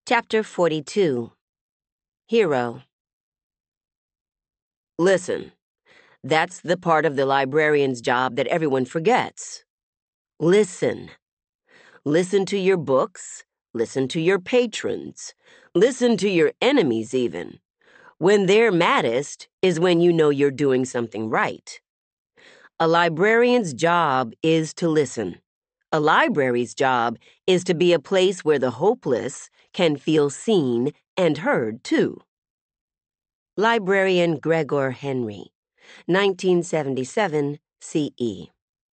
Chapter 42. Hero. Listen, that's the part of the librarian's job that everyone forgets. Listen. Listen to your books. Listen to your patrons. Listen to your enemies, even. When they're maddest is when you know you're doing something right. A librarian's job is to listen. A library's job is to be a place where the hopeless can feel seen and heard, too. Librarian Gregor Henry, 1977 CE.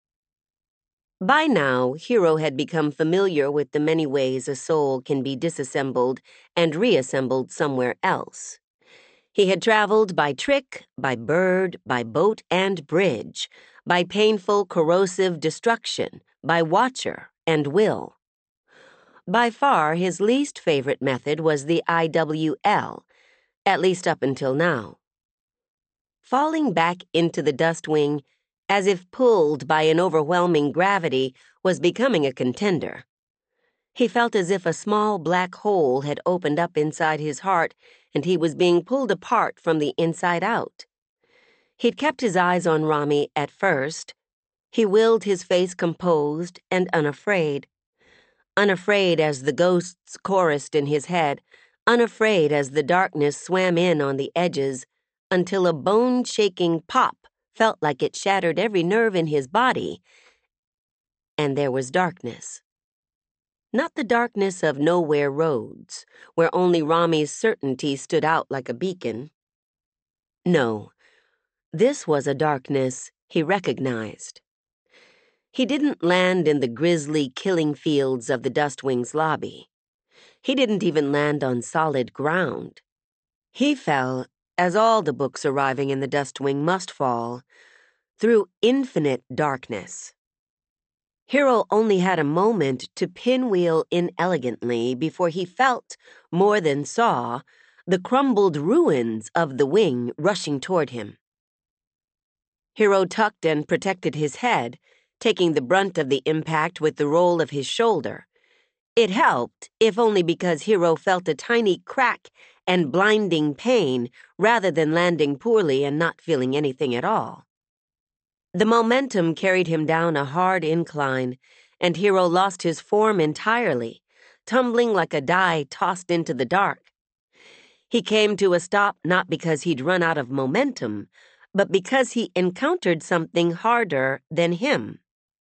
By now, Hero had become familiar with the many ways a soul can be disassembled and reassembled somewhere else. He had traveled by trick, by bird, by boat and bridge, by painful, corrosive destruction, by watcher and will. By far, his least favorite method was the IWL, at least up until now. Falling back into the dust wing, as if pulled by an overwhelming gravity, was becoming a contender. He felt as if a small black hole had opened up inside his heart and he was being pulled apart from the inside out. He'd kept his eyes on Rami at first. He willed his face composed and unafraid. Unafraid as the ghosts chorused in his head, unafraid as the darkness swam in on the edges, until a bone-shaking pop felt like it shattered every nerve in his body, and there was darkness. Not the darkness of nowhere roads, where only Rami's certainty stood out like a beacon. No, this was a darkness he recognized. He didn't land in the grisly killing fields of the Dustwing's lobby. He didn't even land on solid ground. He fell, as all the books arriving in the Dustwing must fall, through infinite darkness. Hero only had a moment to pinwheel inelegantly before he felt, more than saw, the crumbled ruins of the wing rushing toward him. Hero tucked and protected his head, taking the brunt of the impact with the roll of his shoulder. It helped, if only because Hero felt a tiny crack and blinding pain rather than landing poorly and not feeling anything at all. The momentum carried him down a hard incline, and Hero lost his form entirely, tumbling like a die tossed into the dark. He came to a stop not because he'd run out of momentum, but because he encountered something harder than him.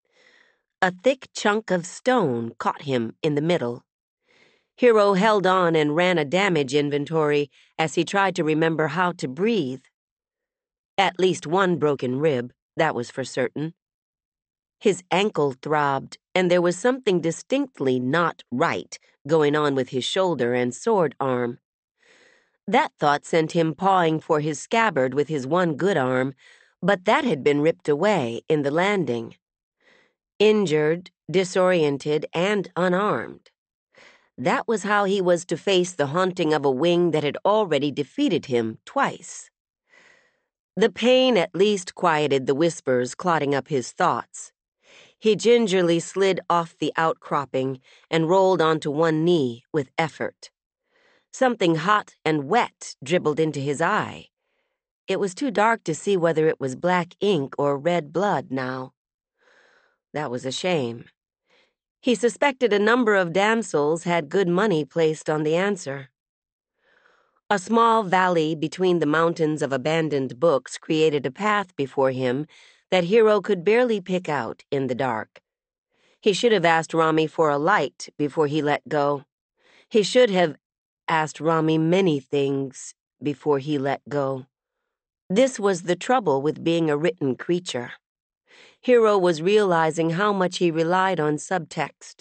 A thick chunk of stone caught him in the middle. Hero held on and ran a damage inventory as he tried to remember how to breathe. At least one broken rib, that was for certain. His ankle throbbed, and there was something distinctly not right going on with his shoulder and sword arm. That thought sent him pawing for his scabbard with his one good arm, but that had been ripped away in the landing. Injured, disoriented, and unarmed. That was how he was to face the haunting of a wing that had already defeated him twice. The pain at least quieted the whispers clouding up his thoughts. He gingerly slid off the outcropping and rolled onto one knee with effort. Something hot and wet dribbled into his eye. It was too dark to see whether it was black ink or red blood now. That was a shame. He suspected a number of damsels had good money placed on the answer. A small valley between the mountains of abandoned books created a path before him that Hero could barely pick out in the dark. He should have asked Rami for a light before he let go. He should have asked Rami many things before he let go. This was the trouble with being a written creature. Hero was realizing how much he relied on subtext.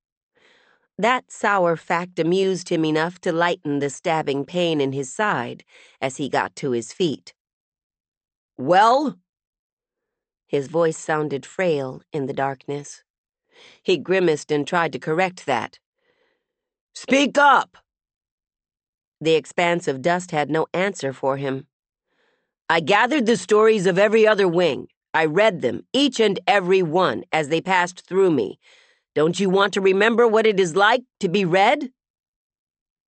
That sour fact amused him enough to lighten the stabbing pain in his side as he got to his feet. "Well?" His voice sounded frail in the darkness. He grimaced and tried to correct that. "Speak up!" The expanse of dust had no answer for him. "I gathered the stories of every other wing. I read them, each and every one, as they passed through me. Don't you want to remember what it is like to be read?"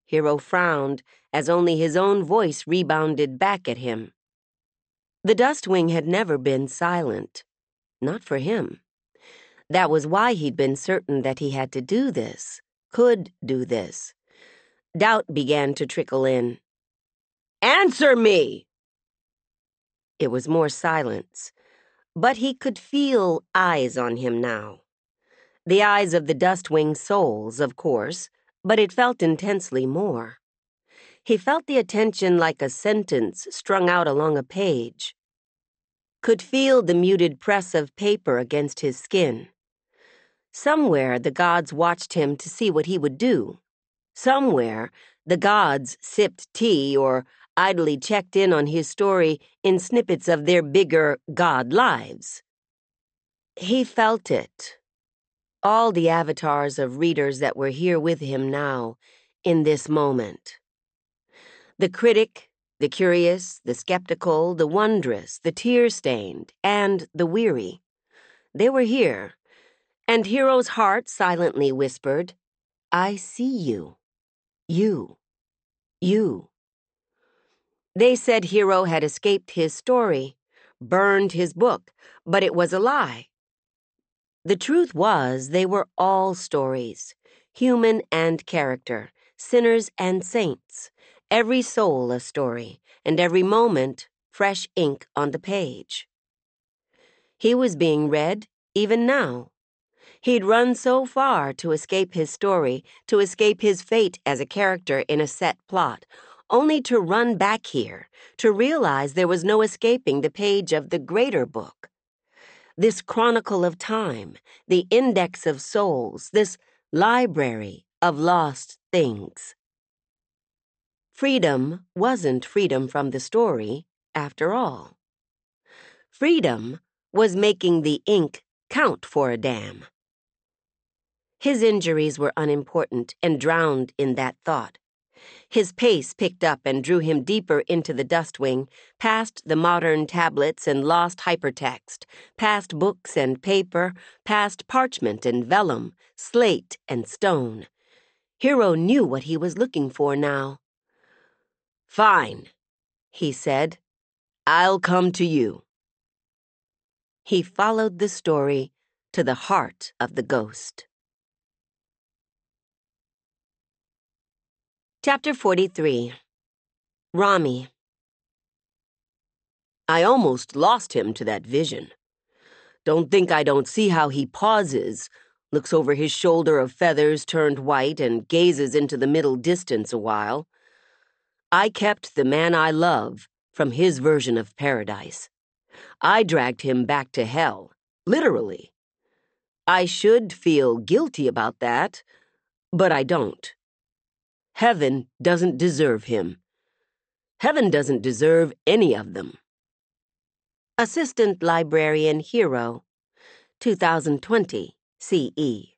Hiro frowned as only his own voice rebounded back at him. The Dustwing had never been silent. Not for him. That was why he'd been certain that he had to do this, could do this. Doubt began to trickle in. "Answer me!" It was more silence, but he could feel eyes on him now. The eyes of the Dustwing souls, of course, but it felt intensely more. He felt the attention like a sentence strung out along a page. Could feel the muted press of paper against his skin. Somewhere the gods watched him to see what he would do. Somewhere the gods sipped tea or idly checked in on his story in snippets of their bigger god lives. He felt it. All the avatars of readers that were here with him now, in this moment. The critic, the curious, the skeptical, the wondrous, the tear-stained, and the weary. They were here, and Hiro's heart silently whispered, "I see you. You. You." They said Hiro had escaped his story, burned his book, but it was a lie. The truth was they were all stories, human and character, sinners and saints, every soul a story, and every moment fresh ink on the page. He was being read even now. He'd run so far to escape his story, to escape his fate as a character in a set plot, only to run back here, to realize there was no escaping the page of the greater book. This chronicle of time, the index of souls, this library of lost things. Freedom wasn't freedom from the story, after all. Freedom was making the ink count for a damn. His injuries were unimportant and drowned in that thought. His pace picked up and drew him deeper into the Dustwing, past the modern tablets and lost hypertext, past books and paper, past parchment and vellum, slate and stone. Hiro knew what he was looking for now. "Fine," he said. "I'll come to you." He followed the story to the heart of the ghost. Chapter 43. Rami. I almost lost him to that vision. Don't think I don't see how he pauses, looks over his shoulder of feathers turned white, and gazes into the middle distance a while. I kept the man I love from his version of paradise. I dragged him back to hell, literally. I should feel guilty about that, but I don't. Heaven doesn't deserve him. Heaven doesn't deserve any of them. Assistant Librarian Hiro, 2020 CE.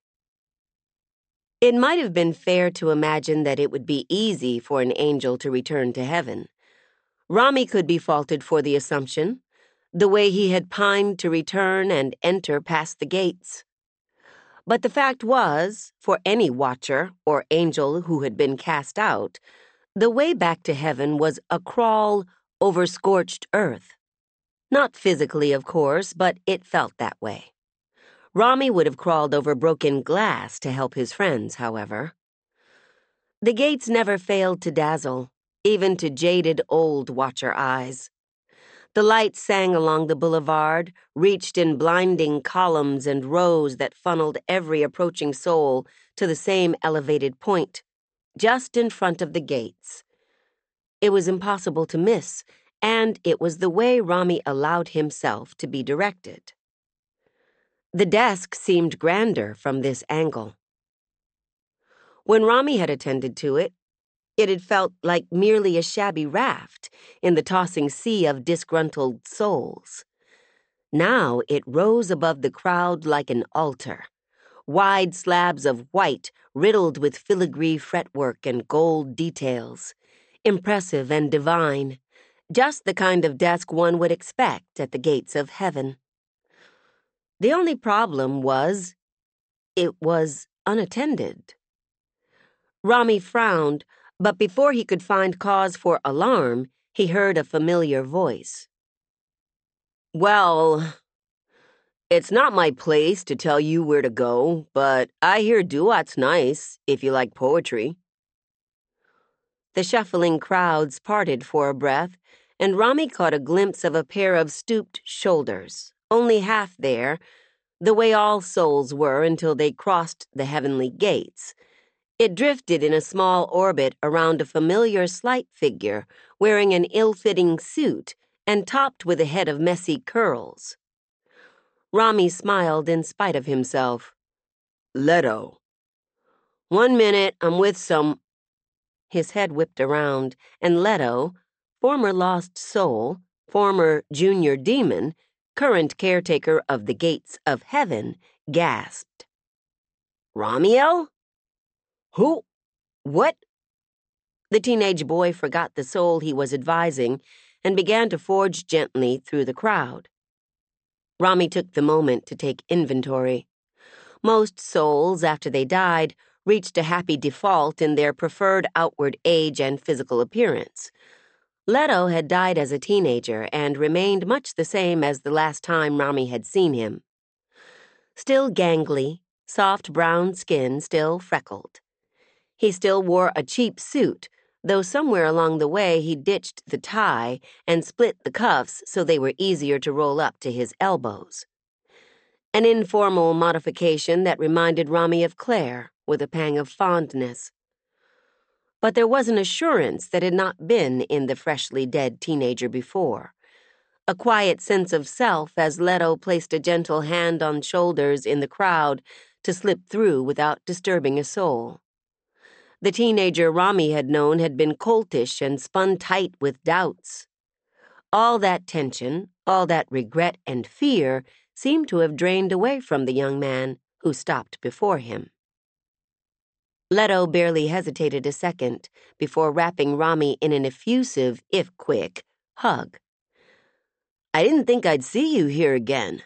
It might have been fair to imagine that it would be easy for an angel to return to heaven. Rami could be faulted for the assumption, the way he had pined to return and enter past the gates. But the fact was, for any watcher or angel who had been cast out, the way back to heaven was a crawl over scorched earth. Not physically, of course, but it felt that way. Rami would have crawled over broken glass to help his friends, however. The gates never failed to dazzle, even to jaded old watcher eyes. The light sang along the boulevard, reached in blinding columns and rows that funneled every approaching soul to the same elevated point, just in front of the gates. It was impossible to miss, and it was the way Rami allowed himself to be directed. The desk seemed grander from this angle. When Rami had attended to it, it had felt like merely a shabby raft in the tossing sea of disgruntled souls. Now it rose above the crowd like an altar, wide slabs of white riddled with filigree fretwork and gold details, impressive and divine, just the kind of desk one would expect at the gates of heaven. The only problem was, it was unattended. Rami frowned, But before he could find cause for alarm, he heard a familiar voice. "Well, it's not my place to tell you where to go, but I hear Duat's nice, if you like poetry." The shuffling crowds parted for a breath, and Rami caught a glimpse of a pair of stooped shoulders, only half there, the way all souls were until they crossed the heavenly gates. It drifted in a small orbit around a familiar slight figure wearing an ill-fitting suit and topped with a head of messy curls. Rami smiled in spite of himself. "Leto. 1 minute, I'm with some—" His head whipped around, and Leto, former lost soul, former junior demon, current caretaker of the gates of heaven, gasped. "Ramiel? Who? What?" The teenage boy forgot the soul he was advising and began to forge gently through the crowd. Rami took the moment to take inventory. Most souls, after they died, reached a happy default in their preferred outward age and physical appearance. Leto had died as a teenager and remained much the same as the last time Rami had seen him. Still gangly, soft brown skin still freckled. He still wore a cheap suit, though somewhere along the way he ditched the tie and split the cuffs so they were easier to roll up to his elbows. An informal modification that reminded Rami of Claire, with a pang of fondness. But there was an assurance that had not been in the freshly dead teenager before. A quiet sense of self as Leto placed a gentle hand on shoulders in the crowd to slip through without disturbing a soul. The teenager Rami had known had been coltish and spun tight with doubts. All that tension, all that regret and fear seemed to have drained away from the young man who stopped before him. Leto barely hesitated a second before wrapping Rami in an effusive, if quick, hug. "I didn't think I'd see you here again."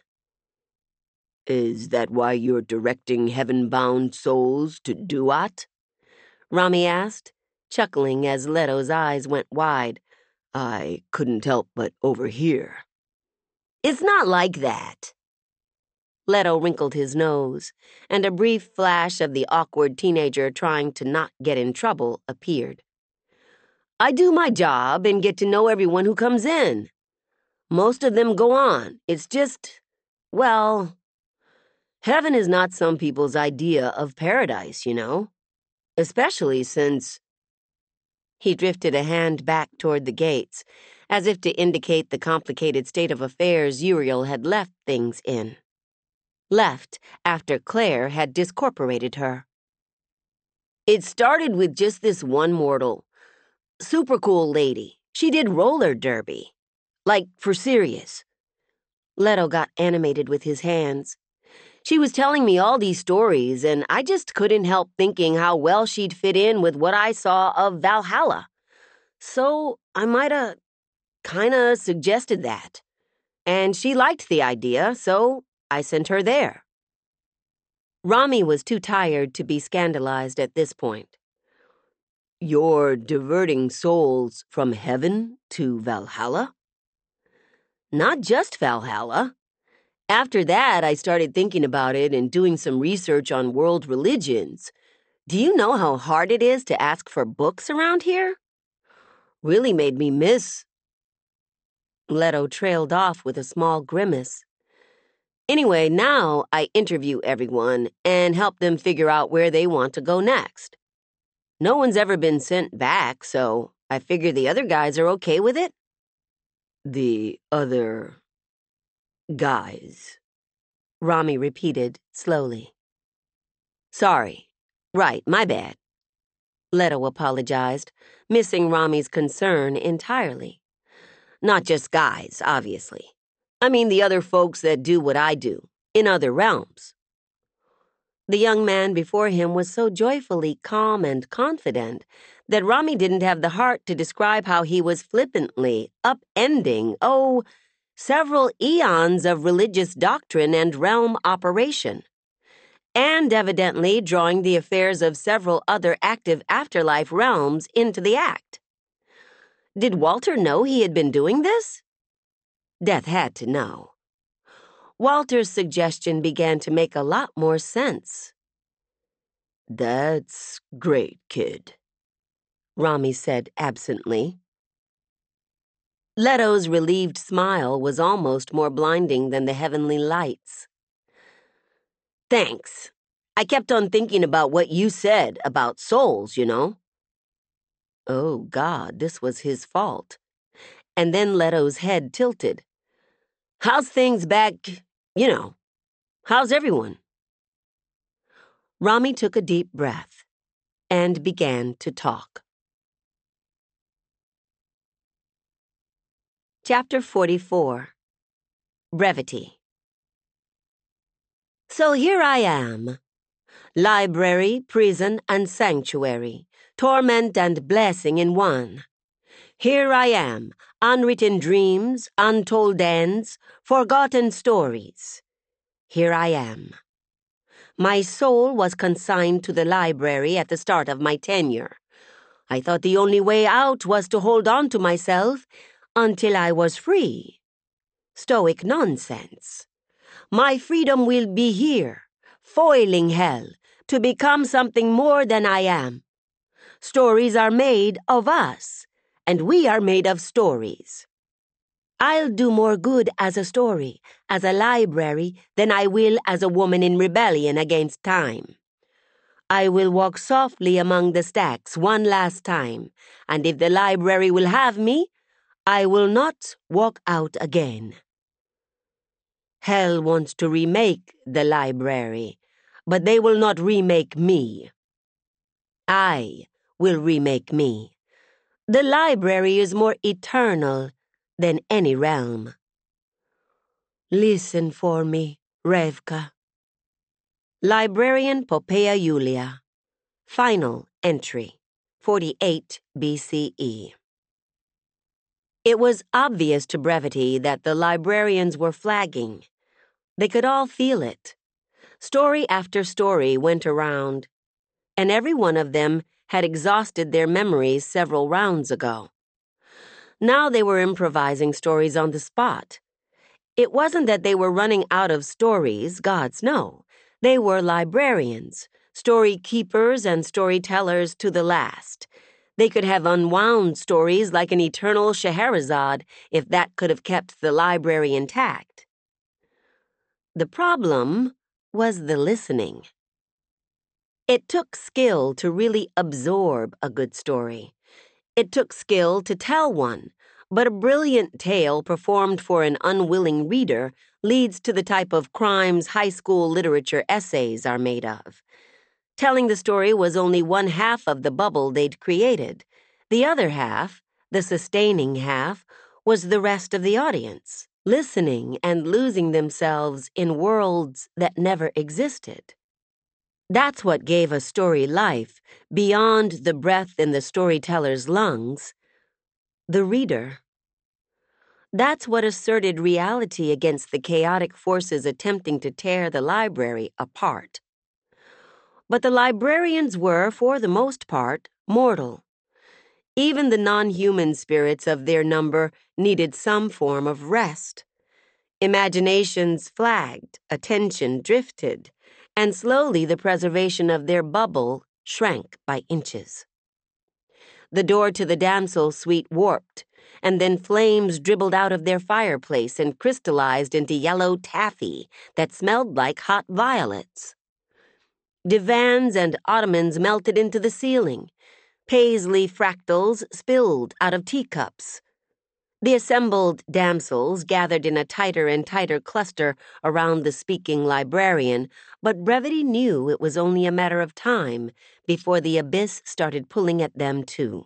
"Is that why you're directing heaven-bound souls to Duat?" Rami asked, chuckling as Leto's eyes went wide. "I couldn't help but overhear." "It's not like that." Leto wrinkled his nose, and a brief flash of the awkward teenager trying to not get in trouble appeared. "I do my job and get to know everyone who comes in. Most of them go on. It's just, well, heaven is not some people's idea of paradise, you know? Especially since—" He drifted a hand back toward the gates, as if to indicate the complicated state of affairs Uriel had left things in. Left after Claire had discorporated her. "It started with just this one mortal. Super cool lady. She did roller derby. Like, for serious." Leto got animated with his hands. "She was telling me all these stories, and I just couldn't help thinking how well she'd fit in with what I saw of Valhalla. So I mighta kinda suggested that. And she liked the idea, so I sent her there." Rami was too tired to be scandalized at this point. "You're diverting souls from heaven to Valhalla?" "Not just Valhalla. After that, I started thinking about it and doing some research on world religions. Do you know how hard it is to ask for books around here? Really made me miss—" Leto trailed off with a small grimace. "Anyway, now I interview everyone and help them figure out where they want to go next. No one's ever been sent back, so I figure the other guys are okay with it." "The other guys," Rami repeated slowly. "Sorry. Right, my bad." Leto apologized, missing Rami's concern entirely. "Not just guys, obviously. I mean the other folks that do what I do, in other realms." The young man before him was so joyfully calm and confident that Rami didn't have the heart to describe how he was flippantly upending, several eons of religious doctrine and realm operation. and evidently drawing the affairs of several other active afterlife realms into the act. Did Walter know he had been doing this? Death had to know. Walter's suggestion began to make a lot more sense. "That's great, kid," Rami said absently. Leto's relieved smile was almost more blinding than the heavenly lights. "Thanks. I kept on thinking about what you said about souls, you know." Oh, God, this was his fault. And then Leto's head tilted. "How's things back, you know? How's everyone?" Rami took a deep breath and began to talk. Chapter 44. Brevity. So here I am. Library, prison, and sanctuary, torment and blessing in one. Here I am, unwritten dreams, untold ends, forgotten stories. Here I am. My soul was consigned to the library at the start of my tenure. I thought the only way out was to hold on to myself until I was free. Stoic nonsense. My freedom will be here, foiling hell, to become something more than I am. Stories are made of us, and we are made of stories. I'll do more good as a story, as a library, than I will as a woman in rebellion against time. I will walk softly among the stacks one last time, and if the library will have me, I will not walk out again. Hell wants to remake the library, but they will not remake me. I will remake me. The library is more eternal than any realm. Listen for me, Revka. Librarian Poppaea Julia. Final entry, 48 BCE. It was obvious to Brevity that the librarians were flagging. They could all feel it. Story after story went around, and every one of them had exhausted their memories several rounds ago. Now they were improvising stories on the spot. It wasn't that they were running out of stories, gods no. They were librarians, story keepers and storytellers to the last. They could have unwound stories like an eternal Scheherazade if that could have kept the library intact. The problem was the listening. It took skill to really absorb a good story. It took skill to tell one, but a brilliant tale performed for an unwilling reader leads to the type of crimes high school literature essays are made of. Telling the story was only one half of the bubble they'd created. The other half, the sustaining half, was the rest of the audience, listening and losing themselves in worlds that never existed. That's what gave a story life, beyond the breath in the storyteller's lungs. The reader. That's what asserted reality against the chaotic forces attempting to tear the library apart. But the librarians were, for the most part, mortal. Even the non-human spirits of their number needed some form of rest. Imaginations flagged, attention drifted, and slowly the preservation of their bubble shrank by inches. The door to the damsel suite warped, and then flames dribbled out of their fireplace and crystallized into yellow taffy that smelled like hot violets. Divans and ottomans melted into the ceiling. Paisley fractals spilled out of teacups. The assembled damsels gathered in a tighter and tighter cluster around the speaking librarian, but Brevity knew it was only a matter of time before the abyss started pulling at them too.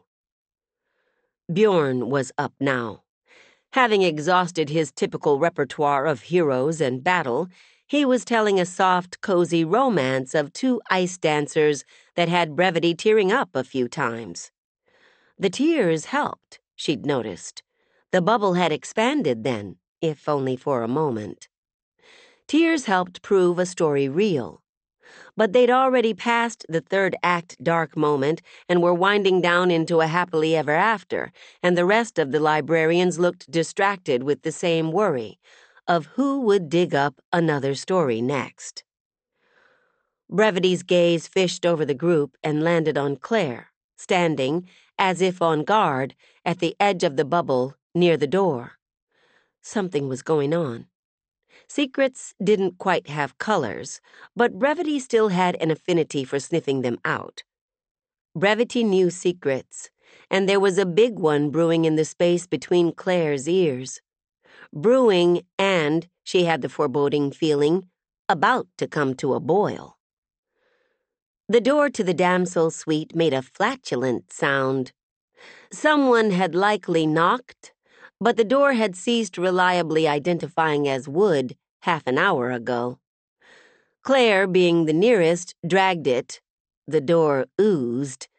Bjorn was up now. Having exhausted his typical repertoire of heroes and battle, he was telling a soft, cozy romance of two ice dancers that had Brevity tearing up a few times. The tears helped, she'd noticed. The bubble had expanded then, if only for a moment. Tears helped prove a story real. But they'd already passed the third act dark moment and were winding down into a happily ever after, and the rest of the librarians looked distracted with the same worry of who would dig up another story next. Brevity's gaze fished over the group and landed on Claire, standing, as if on guard, at the edge of the bubble near the door. Something was going on. Secrets didn't quite have colors, but Brevity still had an affinity for sniffing them out. Brevity knew secrets, and there was a big one brewing in the space between Claire's ears. Brewing and, she had the foreboding feeling, about to come to a boil. The door to the damsel's suite made a flatulent sound. Someone had likely knocked, but the door had ceased reliably identifying as wood half an hour ago. Claire, being the nearest, dragged it. The door oozed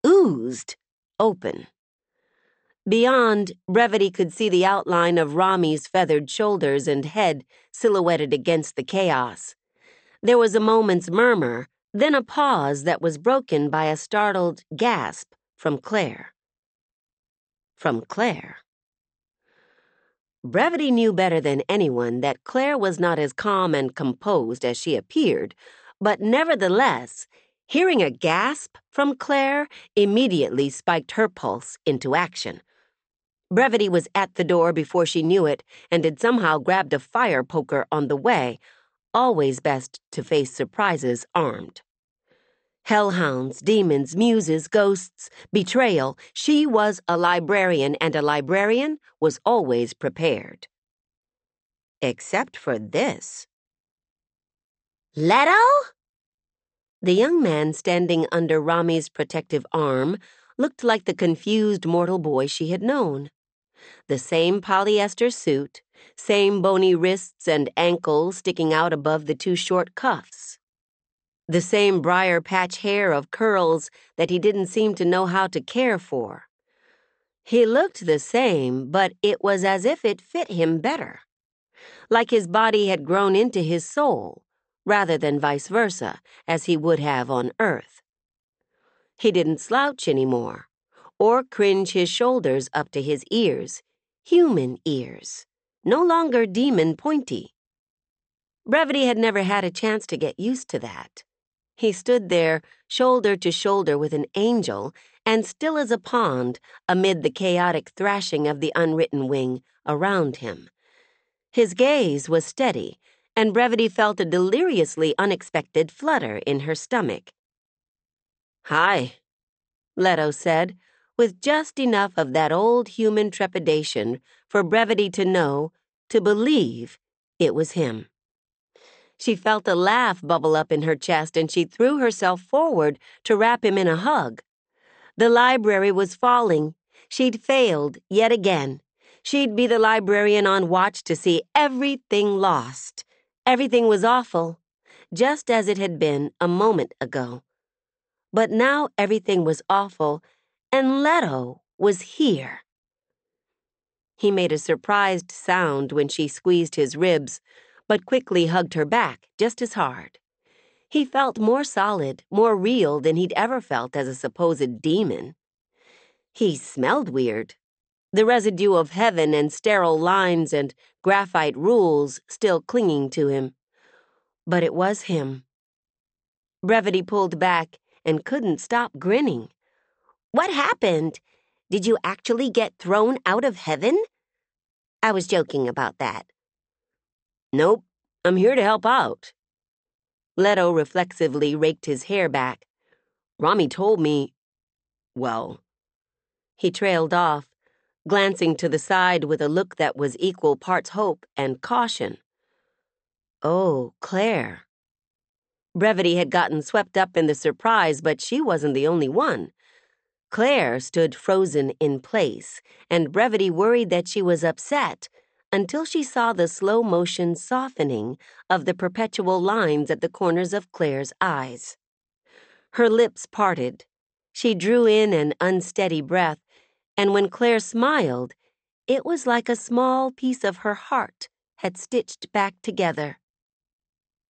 open. Beyond, Brevity could see the outline of Rami's feathered shoulders and head silhouetted against the chaos. There was a moment's murmur, then a pause that was broken by a startled gasp from Claire. From Claire. Brevity knew better than anyone that Claire was not as calm and composed as she appeared, but nevertheless, hearing a gasp from Claire immediately spiked her pulse into action. Brevity was at the door before she knew it and had somehow grabbed a fire poker on the way, always best to face surprises armed. Hellhounds, demons, muses, ghosts, betrayal. She was a librarian, and a librarian was always prepared. Except for this. Leto? The young man standing under Rami's protective arm looked like the confused mortal boy she had known. The same polyester suit, same bony wrists and ankles sticking out above the two short cuffs. The same briar patch hair of curls that he didn't seem to know how to care for. He looked the same, but it was as if it fit him better. Like his body had grown into his soul, rather than vice versa, as he would have on Earth. He didn't slouch anymore, or cringe his shoulders up to his ears, human ears, no longer demon pointy. Brevity had never had a chance to get used to that. He stood there, shoulder to shoulder with an angel, and still as a pond amid the chaotic thrashing of the unwritten wing around him. His gaze was steady, and Brevity felt a deliriously unexpected flutter in her stomach. "Hi," Leto said, with just enough of that old human trepidation for Brevity to know, to believe, it was him. She felt a laugh bubble up in her chest, and she threw herself forward to wrap him in a hug. The library was falling. She'd failed yet again. She'd be the librarian on watch to see everything lost. Everything was awful, just as it had been a moment ago. But now everything was awful, and Leto was here. He made a surprised sound when she squeezed his ribs, but quickly hugged her back just as hard. He felt more solid, more real than he'd ever felt as a supposed demon. He smelled weird, the residue of heaven and sterile lines and graphite rules still clinging to him. But it was him. Brevity pulled back and couldn't stop grinning. "What happened? Did you actually get thrown out of heaven?" "I was joking about that." "Nope, I'm here to help out." Leto reflexively raked his hair back. "Rami told me, well..." He trailed off, glancing to the side with a look that was equal parts hope and caution. Oh, Claire. Brevity had gotten swept up in the surprise, but she wasn't the only one. Claire stood frozen in place, and Brevity worried that she was upset until she saw the slow-motion softening of the perpetual lines at the corners of Claire's eyes. Her lips parted. She drew in an unsteady breath, and when Claire smiled, it was like a small piece of her heart had stitched back together.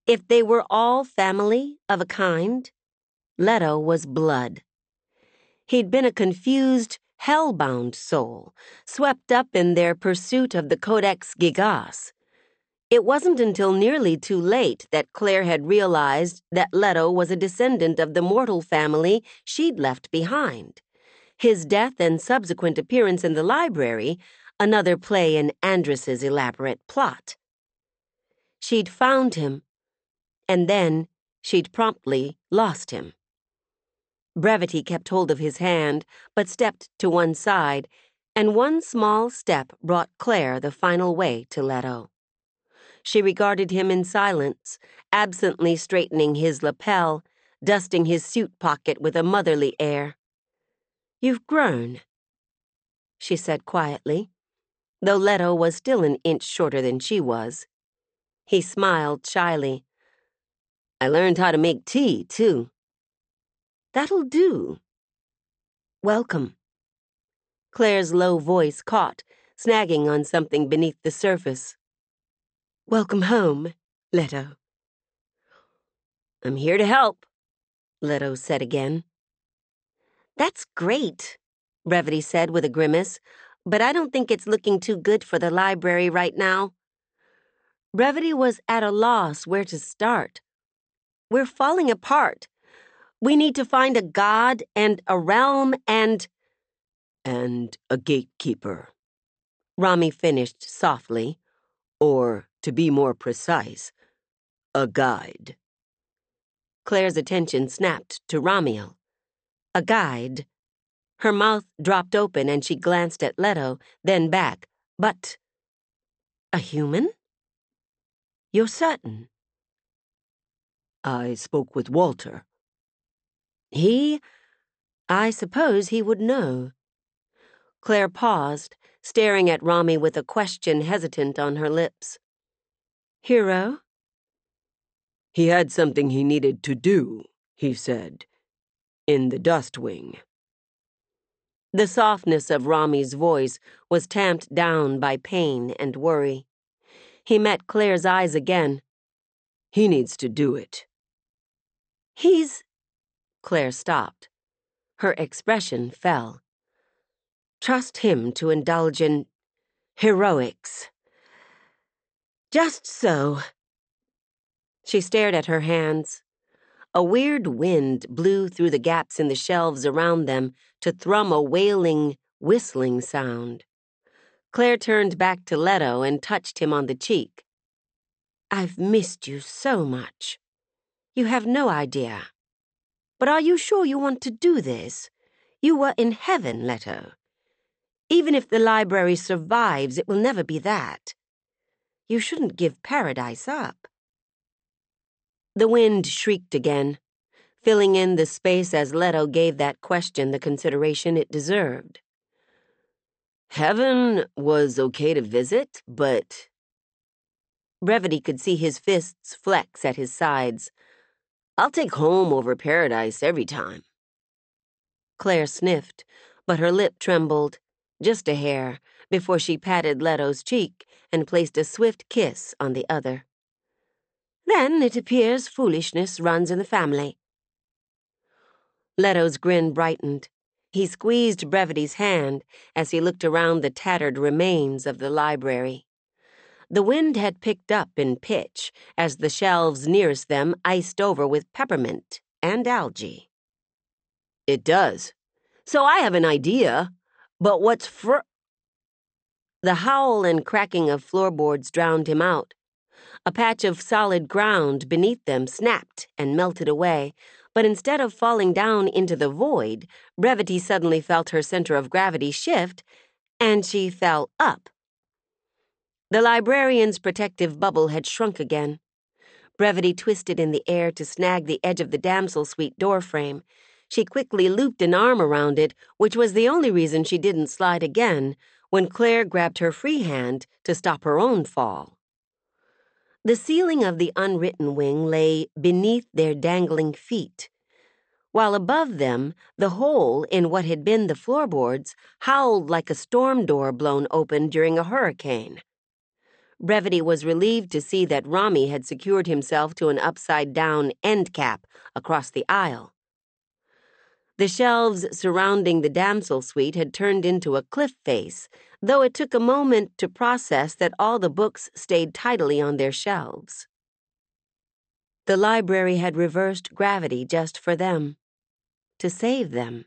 If they were all family of a kind, Leto was blood. He'd been a confused, hell-bound soul, swept up in their pursuit of the Codex Gigas. It wasn't until nearly too late that Claire had realized that Leto was a descendant of the mortal family she'd left behind. His death and subsequent appearance in the library, another play in Andrus's elaborate plot. She'd found him, and then she'd promptly lost him. Brevity kept hold of his hand, but stepped to one side, and one small step brought Claire the final way to Leto. She regarded him in silence, absently straightening his lapel, dusting his suit pocket with a motherly air. "You've grown," she said quietly, though Leto was still an inch shorter than she was. He smiled shyly. "I learned how to make tea, too." "That'll do. Welcome." Claire's low voice caught, snagging on something beneath the surface. "Welcome home, Leto." "I'm here to help," Leto said again. "That's great," Brevity said with a grimace, "but I don't think it's looking too good for the library right now." Brevity was at a loss where to start. "We're falling apart. We need to find a god and a realm and a gatekeeper," Rami finished softly. "Or, to be more precise, a guide." Claire's attention snapped to Ramiel. A guide. Her mouth dropped open and she glanced at Leto, then back. "But a human? You're certain?" "I spoke with Walter." I suppose he would know." Claire paused, staring at Rami with a question hesitant on her lips. "Hero?" "He had something he needed to do," he said, "in the Dust Wing." The softness of Rami's voice was tamped down by pain and worry. He met Claire's eyes again. "He needs to do it." "He's—" Claire stopped. Her expression fell. "Trust him to indulge in heroics." "Just so." She stared at her hands. A weird wind blew through the gaps in the shelves around them to thrum a wailing, whistling sound. Claire turned back to Leto and touched him on the cheek. "I've missed you so much. You have no idea. But are you sure you want to do this? You were in heaven, Leto. Even if the library survives, it will never be that. You shouldn't give paradise up." The wind shrieked again, filling in the space as Leto gave that question the consideration it deserved. "Heaven was okay to visit, but—" Brevity could see his fists flex at his sides. "I'll take home over paradise every time." Claire sniffed, but her lip trembled, just a hair, before she patted Leto's cheek and placed a swift kiss on the other. "Then it appears foolishness runs in the family." Leto's grin brightened. He squeezed Brevity's hand as he looked around the tattered remains of the library. The wind had picked up in pitch as the shelves nearest them iced over with peppermint and algae. "It does. So I have an idea. But what's The howl and cracking of floorboards drowned him out. A patch of solid ground beneath them snapped and melted away, but instead of falling down into the void, Brevity suddenly felt her center of gravity shift, and she fell up. The librarian's protective bubble had shrunk again. Brevity twisted in the air to snag the edge of the damsel suite doorframe. She quickly looped an arm around it, which was the only reason she didn't slide again, when Claire grabbed her free hand to stop her own fall. The ceiling of the unwritten wing lay beneath their dangling feet, while above them, the hole in what had been the floorboards howled like a storm door blown open during a hurricane. Brevity was relieved to see that Rami had secured himself to an upside-down end cap across the aisle. The shelves surrounding the damsel suite had turned into a cliff face, though it took a moment to process that all the books stayed tidily on their shelves. The library had reversed gravity just for them, to save them.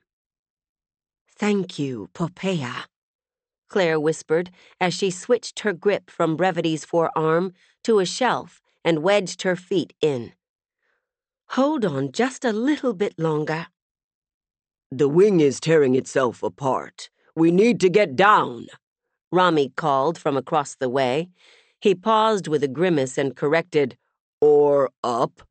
"Thank you, Poppaea," Claire whispered as she switched her grip from Brevity's forearm to a shelf and wedged her feet in. "Hold on just a little bit longer." "The wing is tearing itself apart. We need to get down," Rami called from across the way. He paused with a grimace and corrected, "Or up."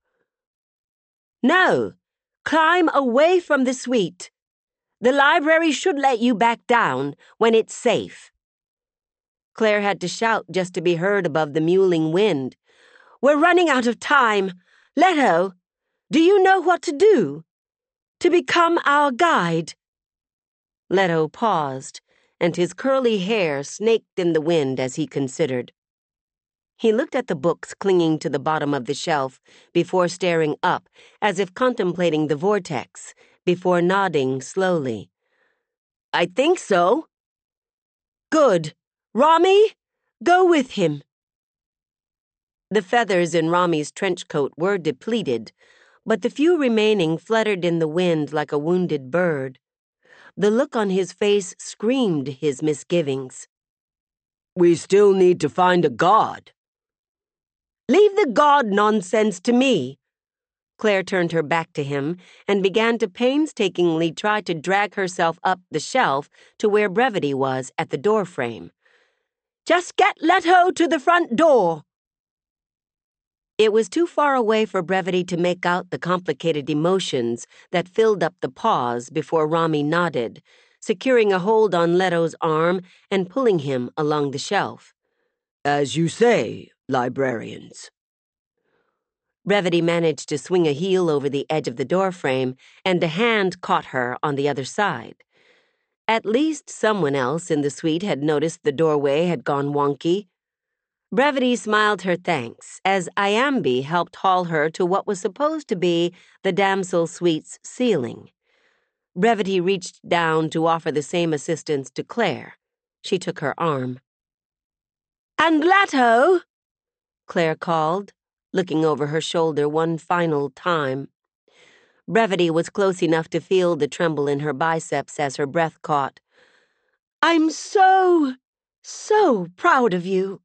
"No, climb away from the suite. The library should let you back down when it's safe." Claire had to shout just to be heard above the mewling wind. "We're running out of time. Leto, do you know what to do? To become our guide." Leto paused, and his curly hair snaked in the wind as he considered. He looked at the books clinging to the bottom of the shelf before staring up, as if contemplating the vortex, before nodding slowly. "I think so." "Good. Rami, go with him." The feathers in Rami's trench coat were depleted, but the few remaining fluttered in the wind like a wounded bird. The look on his face screamed his misgivings. "We still need to find a god." "Leave the god nonsense to me." Claire turned her back to him and began to painstakingly try to drag herself up the shelf to where Brevity was at the doorframe. "Just get Leto to the front door." It was too far away for Brevity to make out the complicated emotions that filled up the pause before Rami nodded, securing a hold on Leto's arm and pulling him along the shelf. "As you say, librarians." Brevity managed to swing a heel over the edge of the doorframe, and a hand caught her on the other side. At least someone else in the suite had noticed the doorway had gone wonky. Brevity smiled her thanks as Iambi helped haul her to what was supposed to be the damsel suite's ceiling. Brevity reached down to offer the same assistance to Claire. She took her arm. "And Leto," Claire called, looking over her shoulder one final time. Brevity was close enough to feel the tremble in her biceps as her breath caught. "I'm so proud of you."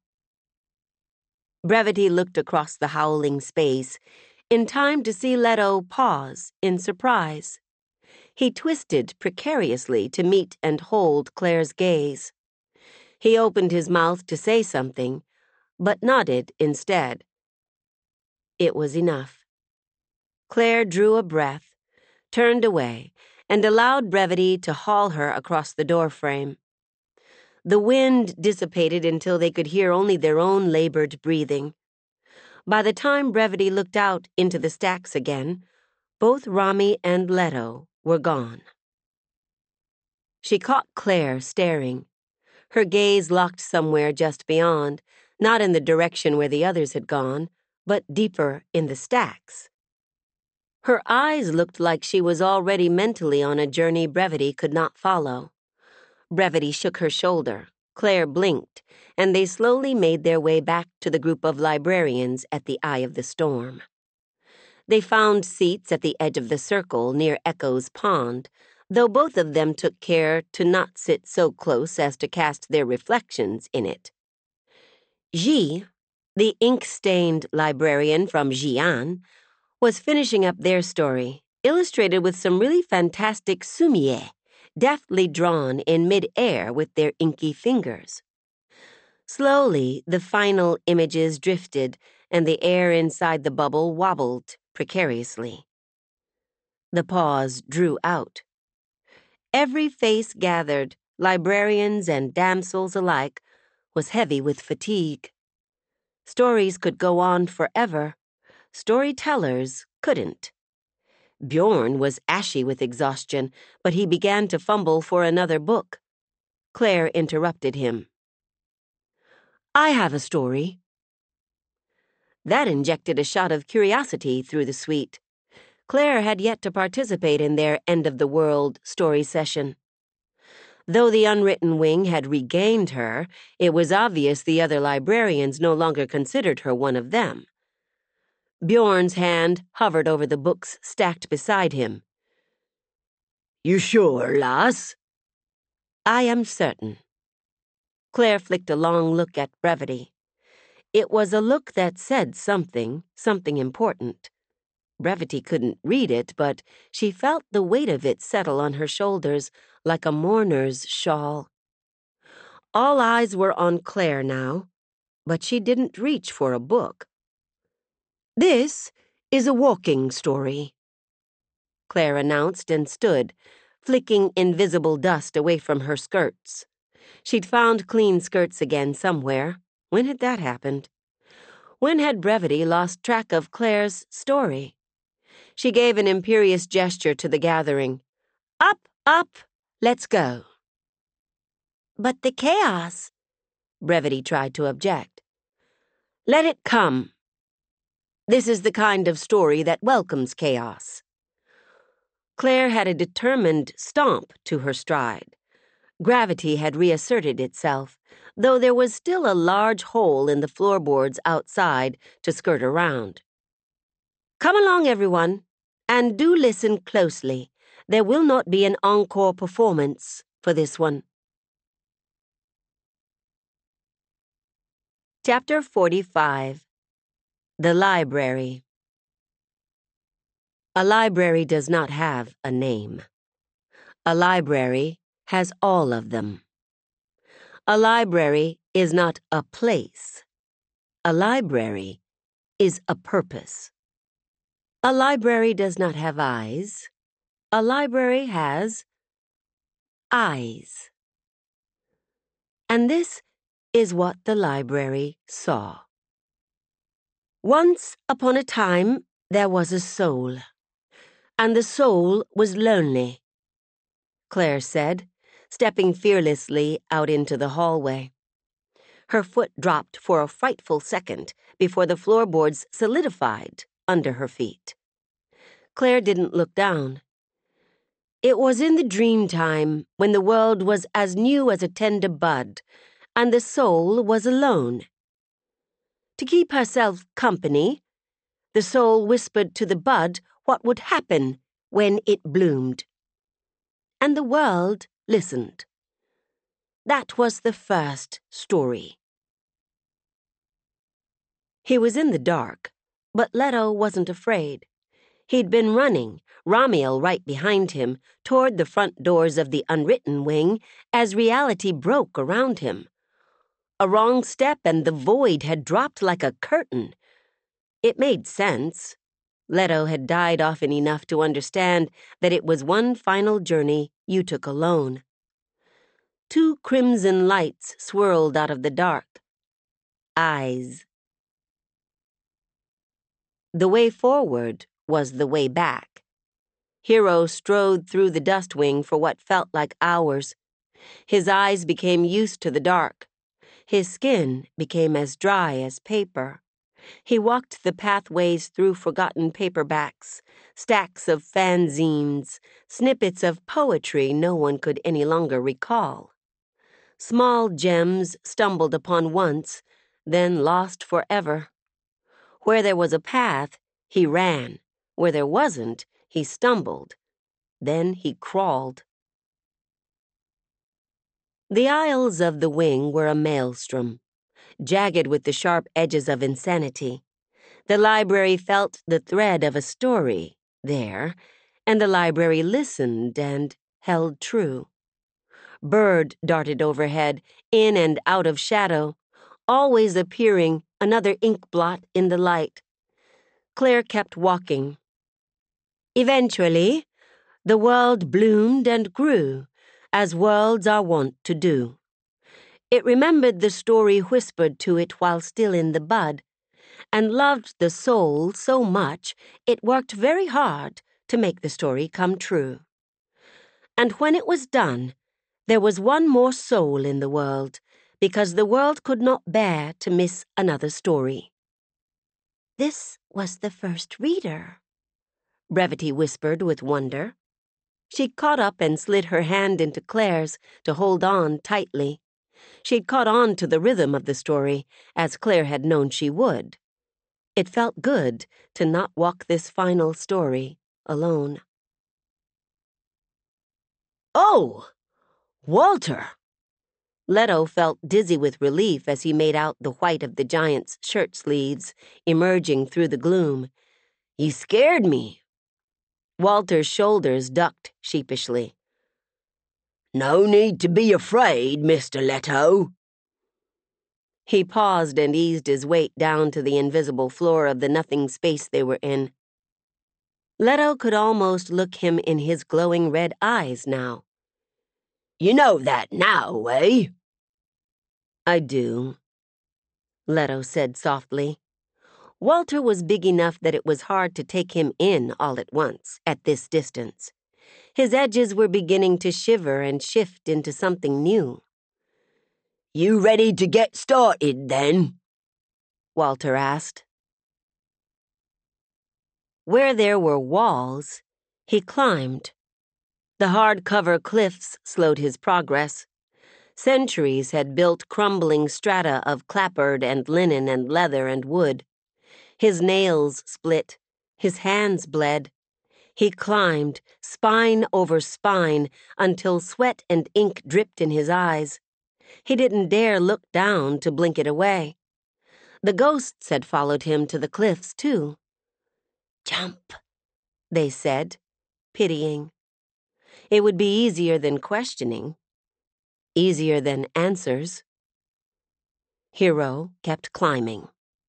Brevity looked across the howling space, in time to see Leto pause in surprise. He twisted precariously to meet and hold Claire's gaze. He opened his mouth to say something, but nodded instead. It was enough. Claire drew a breath, turned away, and allowed Brevity to haul her across the doorframe. The wind dissipated until they could hear only their own labored breathing. By the time Brevity looked out into the stacks again, both Rami and Leto were gone. She caught Claire staring, her gaze locked somewhere just beyond, not in the direction where the others had gone, but deeper in the stacks. Her eyes looked like she was already mentally on a journey Brevity could not follow. Brevity shook her shoulder, Claire blinked, and they slowly made their way back to the group of librarians at the eye of the storm. They found seats at the edge of the circle near Echo's pond, though both of them took care to not sit so close as to cast their reflections in it. Ji, the ink-stained librarian from Xi'an, was finishing up their story, illustrated with some really fantastic sumie, deftly drawn in mid-air with their inky fingers. Slowly, the final images drifted, and the air inside the bubble wobbled precariously. The pause drew out. Every face gathered, librarians and damsels alike, was heavy with fatigue. Stories could go on forever. Storytellers couldn't. Bjorn was ashy with exhaustion, but he began to fumble for another book. Claire interrupted him. I have a story. That injected a shot of curiosity through the suite. Claire had yet to participate in their end-of-the-world story session. Though the unwritten wing had regained her, it was obvious the other librarians no longer considered her one of them. Bjorn's hand hovered over the books stacked beside him. You sure, lass? I am certain. Claire flicked a long look at Brevity. It was a look that said something important. Brevity couldn't read it, but she felt the weight of it settle on her shoulders like a mourner's shawl. All eyes were on Claire now, but she didn't reach for a book. This is a walking story, Claire announced and stood, flicking invisible dust away from her skirts. She'd found clean skirts again somewhere. When had that happened? When had Brevity lost track of Claire's story? She gave an imperious gesture to the gathering. Up, up, let's go. But the chaos, Brevity tried to object. Let it come. This is the kind of story that welcomes chaos. Claire had a determined stomp to her stride. Gravity had reasserted itself, though there was still a large hole in the floorboards outside to skirt around. Come along, everyone, and do listen closely. There will not be an encore performance for this one. Chapter 45. The Library. A library does not have a name. A library has all of them. A library is not a place. A library is a purpose. A library does not have eyes. A library has eyes. And this is what the library saw. Once upon a time, there was a soul, and the soul was lonely, Claire said, stepping fearlessly out into the hallway. Her foot dropped for a frightful second before the floorboards solidified under her feet. Claire didn't look down. It was in the dream time when the world was as new as a tender bud, and the soul was alone. To keep herself company, the soul whispered to the bud what would happen when it bloomed. And the world listened. That was the first story. He was in the dark, but Leto wasn't afraid. He'd been running, Ramiel right behind him, toward the front doors of the unwritten wing as reality broke around him. A wrong step and the void had dropped like a curtain. It made sense. Leto had died often enough to understand that it was one final journey you took alone. Two crimson lights swirled out of the dark. Eyes. The way forward was the way back. Hiro strode through the dust wing for what felt like hours. His eyes became used to the dark. His skin became as dry as paper. He walked the pathways through forgotten paperbacks, stacks of fanzines, snippets of poetry no one could any longer recall. Small gems stumbled upon once, then lost forever. Where there was a path, he ran. Where there wasn't, he stumbled. Then he crawled. The aisles of the wing were a maelstrom, jagged with the sharp edges of insanity. The library felt the thread of a story there, and the library listened and held true. Bird darted overhead, in and out of shadow, always appearing another ink blot in the light. Claire kept walking. Eventually, the world bloomed and grew, as worlds are wont to do. It remembered the story whispered to it while still in the bud, and loved the soul so much it worked very hard to make the story come true. And when it was done, there was one more soul in the world, because the world could not bear to miss another story. "This was the first reader," Brevity whispered with wonder. She caught up and slid her hand into Claire's to hold on tightly. She'd caught on to the rhythm of the story, as Claire had known she would. It felt good to not walk this final story alone. "Oh! Walter!" Leto felt dizzy with relief as he made out the white of the giant's shirt sleeves emerging through the gloom. "You scared me." Walter's shoulders ducked sheepishly. "No need to be afraid, Mr. Leto." He paused and eased his weight down to the invisible floor of the nothing space they were in. Leto could almost look him in his glowing red eyes now. "You know that now, eh?" "I do," Leto said softly. Walter was big enough that it was hard to take him in all at once, at this distance. His edges were beginning to shiver and shift into something new. "You ready to get started, then?" Walter asked. Where there were walls, he climbed. The hard-cover cliffs slowed his progress. Centuries had built crumbling strata of clapboard and linen and leather and wood. His nails split. His hands bled. He climbed, spine over spine, until sweat and ink dripped in his eyes. He didn't dare look down to blink it away. The ghosts had followed him to the cliffs, too. "Jump," they said, pitying. It would be easier than questioning. Easier than answers. Hero kept climbing.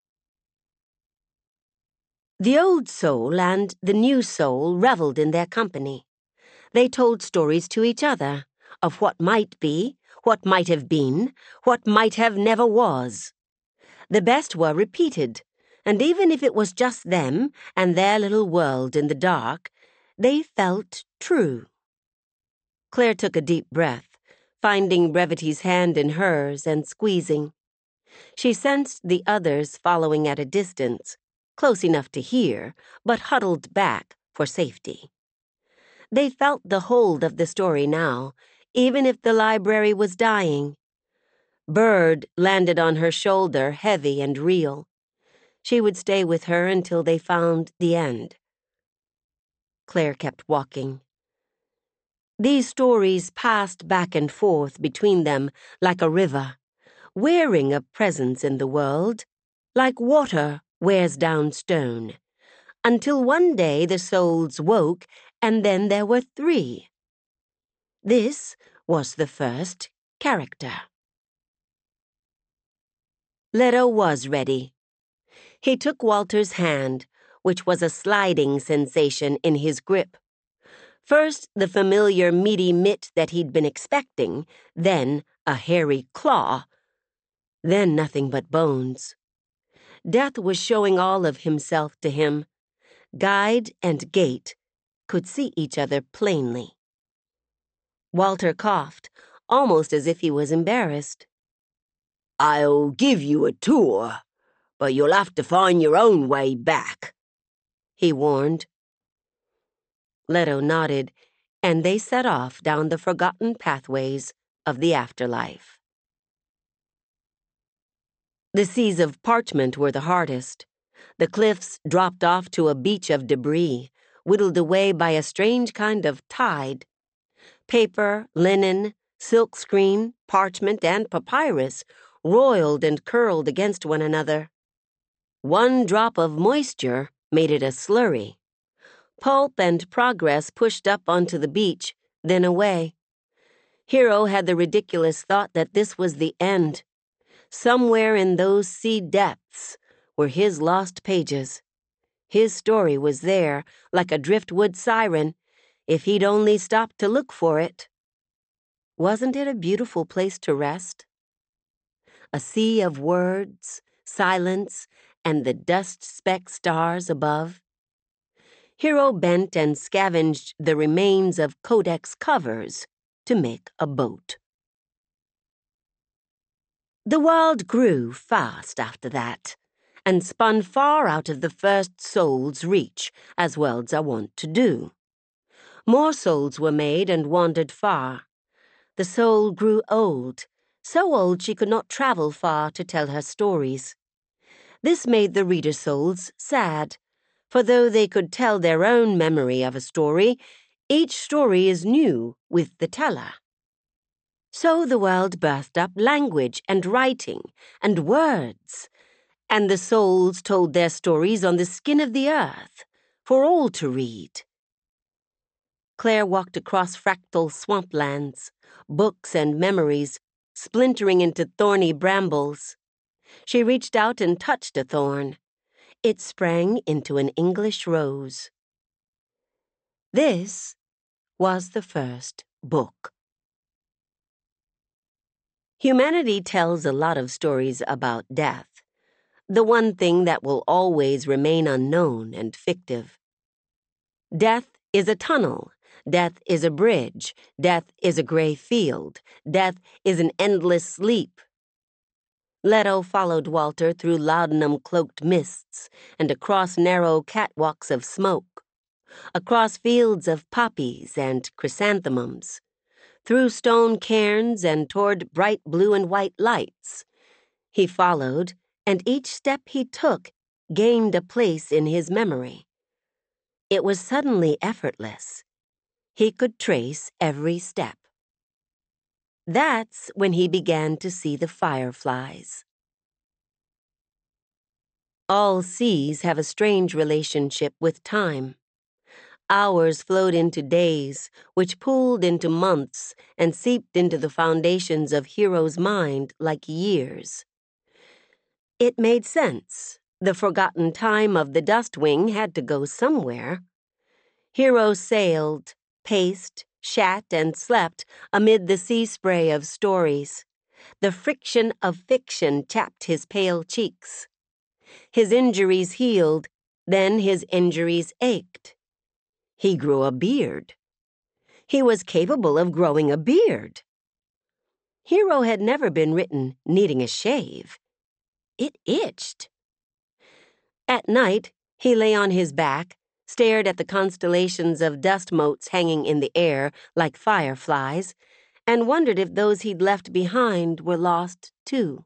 The old soul and the new soul reveled in their company. They told stories to each other of what might be, what might have been, what might have never was. The best were repeated, and even if it was just them and their little world in the dark, they felt true. Claire took a deep breath, finding Brevity's hand in hers and squeezing. She sensed the others following at a distance, close enough to hear, but huddled back for safety. They felt the hold of the story now, even if the library was dying. Bird landed on her shoulder, heavy and real. She would stay with her until they found the end. Claire kept walking. These stories passed back and forth between them like a river, wearing a presence in the world, like water wears down stone, until one day the souls woke, and then there were 3. This was the first character. Leto was ready. He took Walter's hand, which was a sliding sensation in his grip. First, the familiar meaty mitt that he'd been expecting, then a hairy claw, then nothing but bones. Death was showing all of himself to him. Guide and gate could see each other plainly. Walter coughed, almost as if he was embarrassed. "I'll give you a tour, but you'll have to find your own way back," he warned. Leto nodded, and they set off down the forgotten pathways of the afterlife. The seas of parchment were the hardest. The cliffs dropped off to a beach of debris, whittled away by a strange kind of tide. Paper, linen, silkscreen, parchment, and papyrus roiled and curled against one another. One drop of moisture made it a slurry. Pulp and progress pushed up onto the beach, then away. Hero had the ridiculous thought that this was the end. Somewhere in those sea depths were his lost pages. His story was there, like a driftwood siren, if he'd only stopped to look for it. Wasn't it a beautiful place to rest? A sea of words, silence, and the dust-speck stars above. Hero bent and scavenged the remains of codex covers to make a boat. The world grew fast after that, and spun far out of the first soul's reach, as worlds are wont to do. More souls were made and wandered far. The soul grew old, so old she could not travel far to tell her stories. This made the reader souls sad, for though they could tell their own memory of a story, each story is new with the teller. So the world birthed up language and writing and words, and the souls told their stories on the skin of the earth for all to read. Claire walked across fractal swamplands, books and memories splintering into thorny brambles. She reached out and touched a thorn. It sprang into an English rose. This was the first book. Humanity tells a lot of stories about death, the one thing that will always remain unknown and fictive. Death is a tunnel. Death is a bridge. Death is a gray field. Death is an endless sleep. Leto followed Walter through laudanum-cloaked mists and across narrow catwalks of smoke, across fields of poppies and chrysanthemums, through stone cairns and toward bright blue and white lights. He followed, and each step he took gained a place in his memory. It was suddenly effortless. He could trace every step. That's when he began to see the fireflies. All seas have a strange relationship with time. Hours flowed into days, which pooled into months and seeped into the foundations of Hero's mind like years. It made sense. The forgotten time of the Dustwing had to go somewhere. Hero sailed, paced, shat, and slept amid the sea spray of stories. The friction of fiction chapped his pale cheeks. His injuries healed, then his injuries ached. He grew a beard. He was capable of growing a beard. Hero had never been written needing a shave. It itched. At night, he lay on his back, stared at the constellations of dust motes hanging in the air like fireflies, and wondered if those he'd left behind were lost too.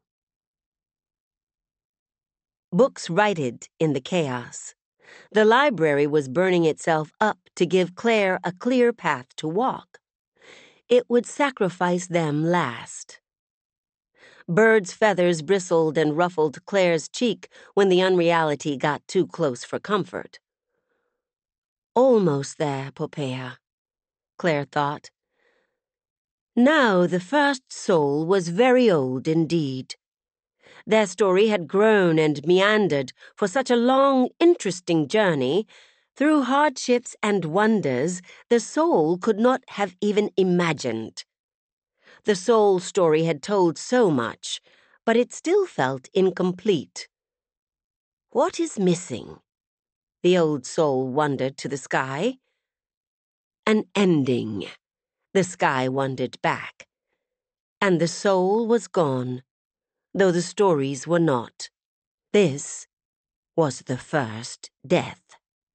Books righted in the chaos. The library was burning itself up to give Claire a clear path to walk. It would sacrifice them last. Birds' feathers bristled and ruffled Claire's cheek when the unreality got too close for comfort. Almost there, Poppaea, Claire thought. Now the first soul was very old indeed. Their story had grown and meandered for such a long, interesting journey. Through hardships and wonders the soul could not have even imagined. The soul story had told so much, but it still felt incomplete. What is missing? The old soul wondered to the sky. An ending, the sky wondered back. And the soul was gone, though the stories were not. This was the first death.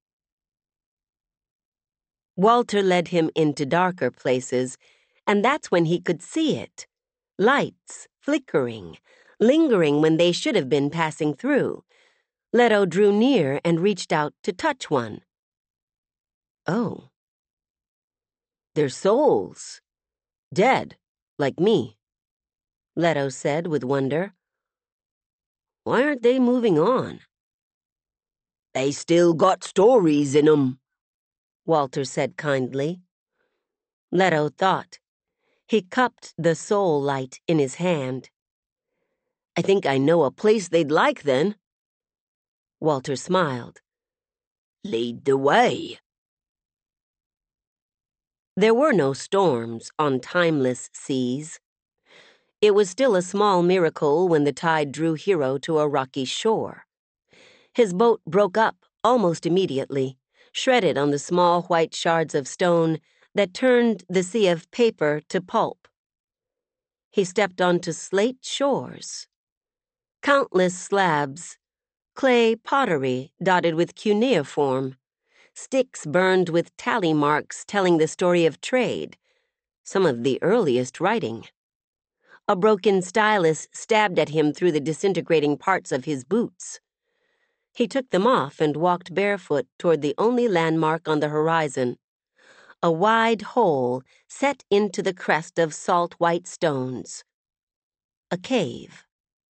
Walter led him into darker places, and that's when he could see it. Lights, flickering, lingering when they should have been passing through. Leto drew near and reached out to touch one. Oh. They're souls. Dead, like me, Leto said with wonder. Why aren't they moving on? They still got stories in 'em, Walter said kindly. Leto thought. He cupped the soul light in his hand. I think I know a place they'd like then. Walter smiled. Lead the way. There were no storms on timeless seas. It was still a small miracle when the tide drew Hero to a rocky shore. His boat broke up almost immediately, shredded on the small white shards of stone that turned the sea of paper to pulp. he stepped onto slate shores. Countless slabs, clay pottery dotted with cuneiform, sticks burned with tally marks telling the story of trade, some of the earliest writing. A broken stylus stabbed at him through the disintegrating parts of his boots. He took them off and walked barefoot toward the only landmark on the horizon, a wide hole set into the crest of salt white stones. A cave.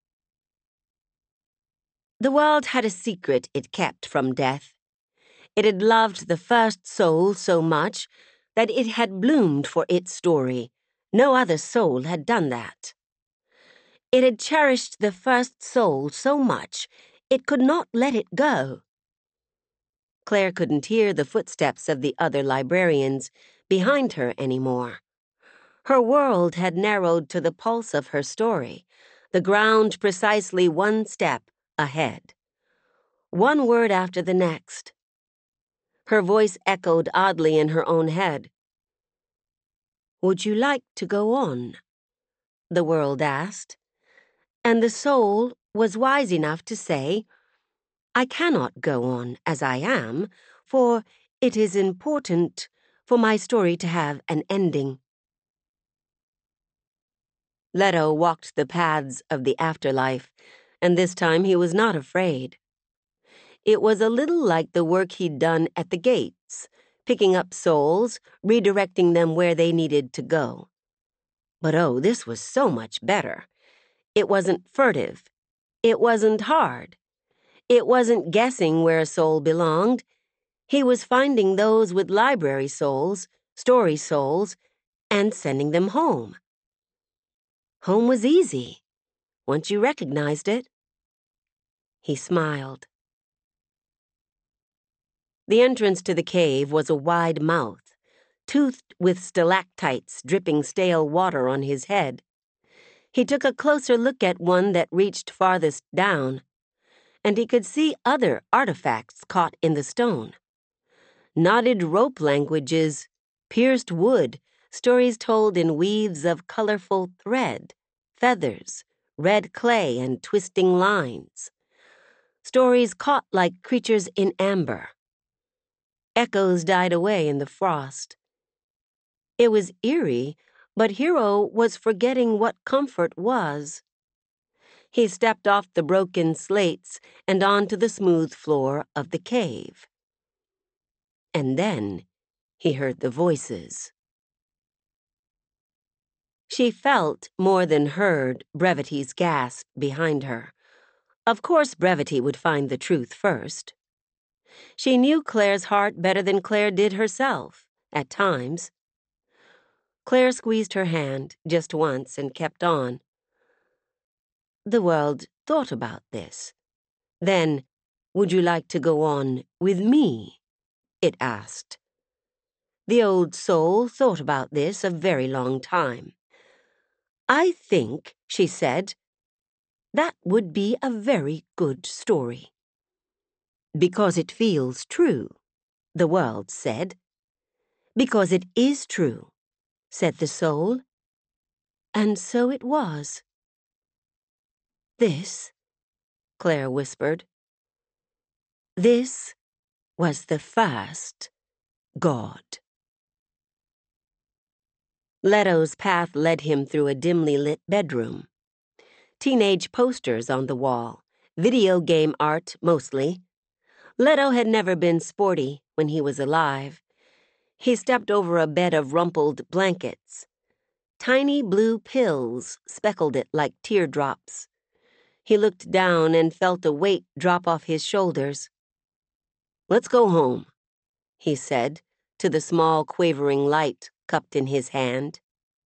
The world had a secret it kept from death. It had loved the first soul so much that it had bloomed for its story. No other soul had done that. It had cherished the first soul so much it could not let it go. Claire couldn't hear the footsteps of the other librarians behind her anymore. Her world had narrowed to the pulse of her story, the ground precisely one step ahead. One word after the next. Her voice echoed oddly in her own head. "Would you like to go on?" the world asked. And the soul was wise enough to say, "I cannot go on as I am, for it is important for my story to have an ending." Leto walked the paths of the afterlife, and this time he was not afraid. It was a little like the work he'd done at the gates, picking up souls, redirecting them where they needed to go. But oh, this was so much better. It wasn't furtive. It wasn't hard. It wasn't guessing where a soul belonged. He was finding those with library souls, story souls, and sending them home. Home was easy, once you recognized it. He smiled. The entrance to the cave was a wide mouth, toothed with stalactites dripping stale water on his head. He took a closer look at one that reached farthest down, and he could see other artifacts caught in the stone. Knotted rope languages, pierced wood, stories told in weaves of colorful thread, feathers, red clay, and twisting lines. Stories caught like creatures in amber. Echoes died away in the frost. It was eerie, but Hero was forgetting what comfort was. He stepped off the broken slates and onto the smooth floor of the cave. And then he heard the voices. She felt, more than heard, Brevity's gasp behind her. Of course Brevity would find the truth first. She knew Claire's heart better than Claire did herself, at times. Claire squeezed her hand just once and kept on. The world thought about this. Then, "Would you like to go on with me?" it asked. The old soul thought about this a very long time. "I think," she said, "that would be a very good story." "Because it feels true," the world said. "Because it is true," said the soul. And so it was. "This," Claire whispered, "this was the first God." Leto's path led him through a dimly lit bedroom. Teenage posters on the wall, video game art mostly. Leto had never been sporty when he was alive. He stepped over a bed of rumpled blankets. Tiny blue pills speckled it like teardrops. He looked down and felt a weight drop off his shoulders. "Let's go home," he said, to the small quavering light cupped in his hand.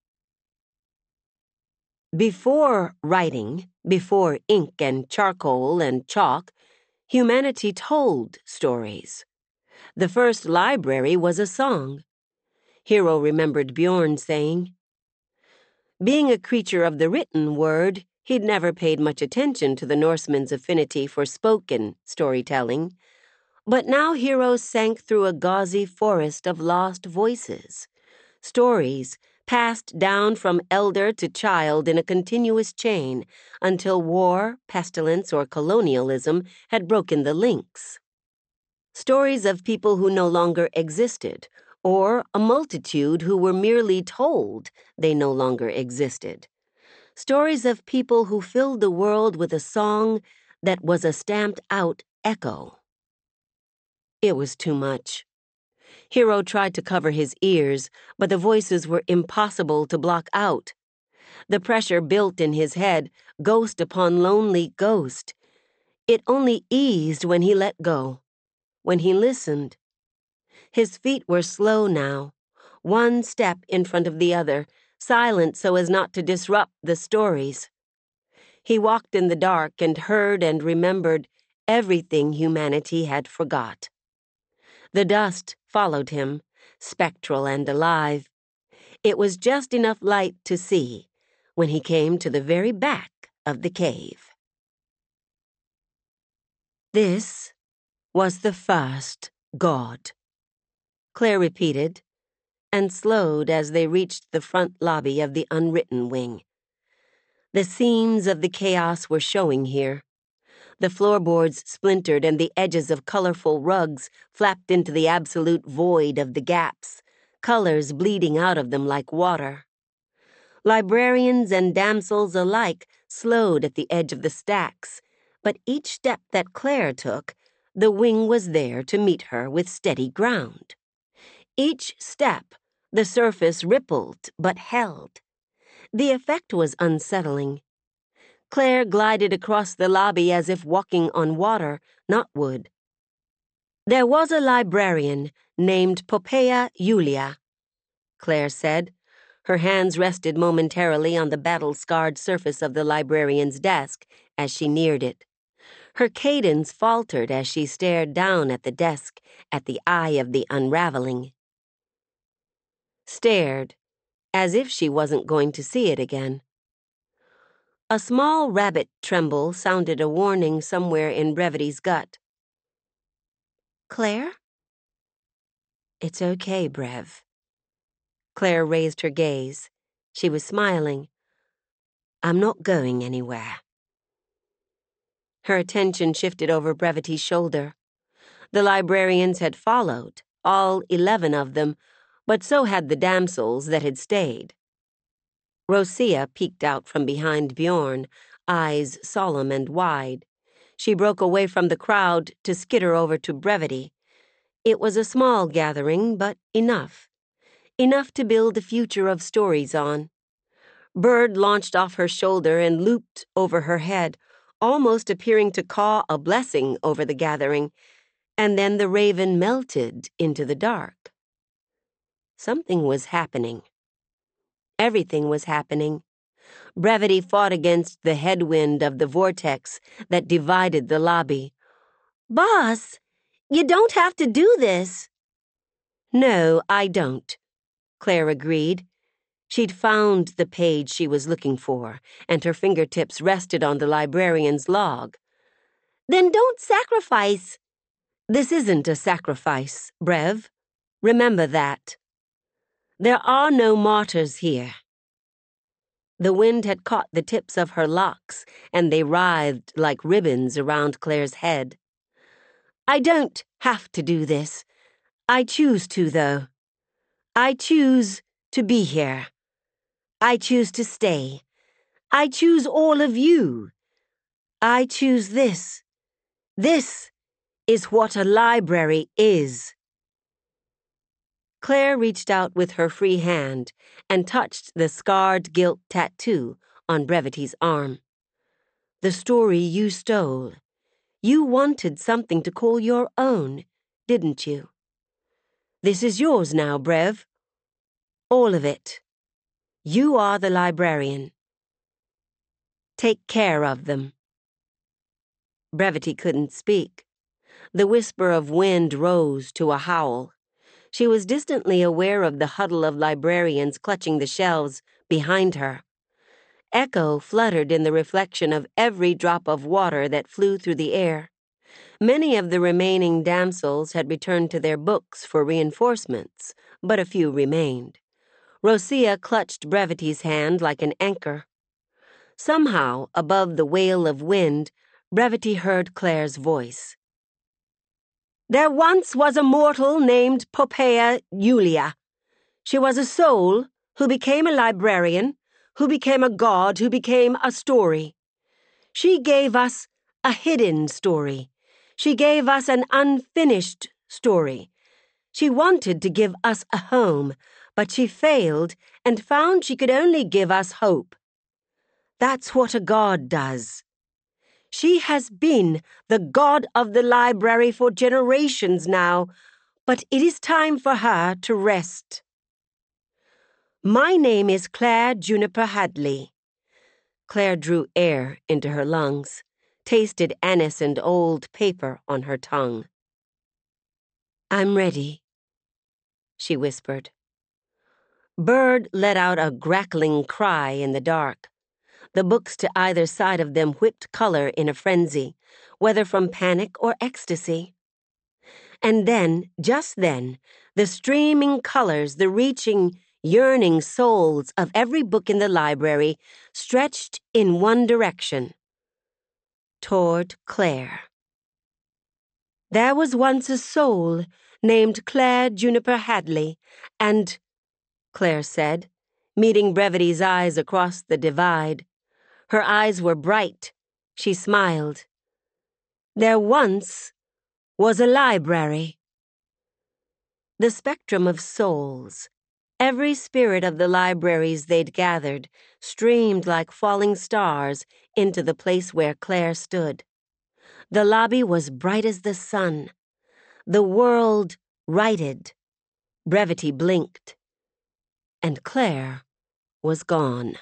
Before writing, before ink and charcoal and chalk, humanity told stories. The first library was a song. Hero remembered Bjorn saying. Being a creature of the written word, he'd never paid much attention to the Norsemen's affinity for spoken storytelling. But now Hero sank through a gauzy forest of lost voices, stories passed down from elder to child in a continuous chain until war, pestilence, or colonialism had broken the links. Stories of people who no longer existed, or a multitude who were merely told they no longer existed. Stories of people who filled the world with a song that was a stamped-out echo. It was too much. Hiro tried to cover his ears, but the voices were impossible to block out. The pressure built in his head, ghost upon lonely ghost. It only eased when he let go, when he listened. His feet were slow now, one step in front of the other, silent so as not to disrupt the stories. He walked in the dark and heard and remembered everything humanity had forgot. The dust followed him, spectral and alive. It was just enough light to see when he came to the very back of the cave. This was the first god, Claire repeated, and slowed as they reached the front lobby of the unwritten wing. The seams of the chaos were showing here. The floorboards splintered and the edges of colorful rugs flapped into the absolute void of the gaps, colors bleeding out of them like water. Librarians and damsels alike slowed at the edge of the stacks, but each step that Claire took, the wing was there to meet her with steady ground. Each step, the surface rippled but held. The effect was unsettling. Claire glided across the lobby as if walking on water, not wood. There was a librarian named Poppaea Julia, Claire said. Her hands rested momentarily on the battle-scarred surface of the librarian's desk as she neared it. Her cadence faltered as she stared down at the desk, at the eye of the unraveling. Stared, as if she wasn't going to see it again. A small rabbit tremble sounded a warning somewhere in Brevity's gut. Claire? It's okay, Brev. Claire raised her gaze. She was smiling. I'm not going anywhere. Her attention shifted over Brevity's shoulder. The librarians had followed, all 11 of them, but so had the damsels that had stayed. Rosia peeked out from behind Bjorn, eyes solemn and wide. She broke away from the crowd to skitter over to Brevity. It was a small gathering, but enough. Enough to build a future of stories on. Bird launched off her shoulder and looped over her head, almost appearing to caw a blessing over the gathering, and then the raven melted into the dark. Something was happening. Everything was happening. Brevity fought against the headwind of the vortex that divided the lobby. Boss, you don't have to do this. No, I don't, Claire agreed. She'd found the page she was looking for, and her fingertips rested on the librarian's log. Then don't sacrifice. This isn't a sacrifice, Brev. Remember that. There are no martyrs here. The wind had caught the tips of her locks, and they writhed like ribbons around Claire's head. I don't have to do this. I choose to, though. I choose to be here. I choose to stay. I choose all of you. I choose this. This is what a library is. Claire reached out with her free hand and touched the scarred gilt tattoo on Brevity's arm. The story you stole. You wanted something to call your own, didn't you? This is yours now, Brev. All of it. You are the librarian. Take care of them. Brevity couldn't speak. The whisper of wind rose to a howl. She was distantly aware of the huddle of librarians clutching the shelves behind her. Echo fluttered in the reflection of every drop of water that flew through the air. Many of the remaining damsels had returned to their books for reinforcements, but a few remained. Rosia clutched Brevity's hand like an anchor. Somehow, above the wail of wind, Brevity heard Claire's voice. There once was a mortal named Poppaea Julia. She was a soul who became a librarian, who became a god, who became a story. She gave us a hidden story. She gave us an unfinished story. She wanted to give us a home, but she failed and found she could only give us hope. That's what a god does. She has been the god of the library for generations now, but it is time for her to rest. My name is Claire Juniper Hadley. Claire drew air into her lungs, tasted anise and old paper on her tongue. I'm ready, she whispered. Bird let out a grackling cry in the dark. The books to either side of them whipped color in a frenzy, whether from panic or ecstasy. And then, just then, the streaming colors, the reaching, yearning souls of every book in the library stretched in one direction, toward Claire. There was once a soul named Claire Juniper Hadley, and, Claire said, meeting Brevity's eyes across the divide. Her eyes were bright. She smiled. There once was a library. The spectrum of souls, every spirit of the libraries they'd gathered, streamed like falling stars into the place where Claire stood. The lobby was bright as the sun. The world righted. Brevity blinked. And Claire was gone.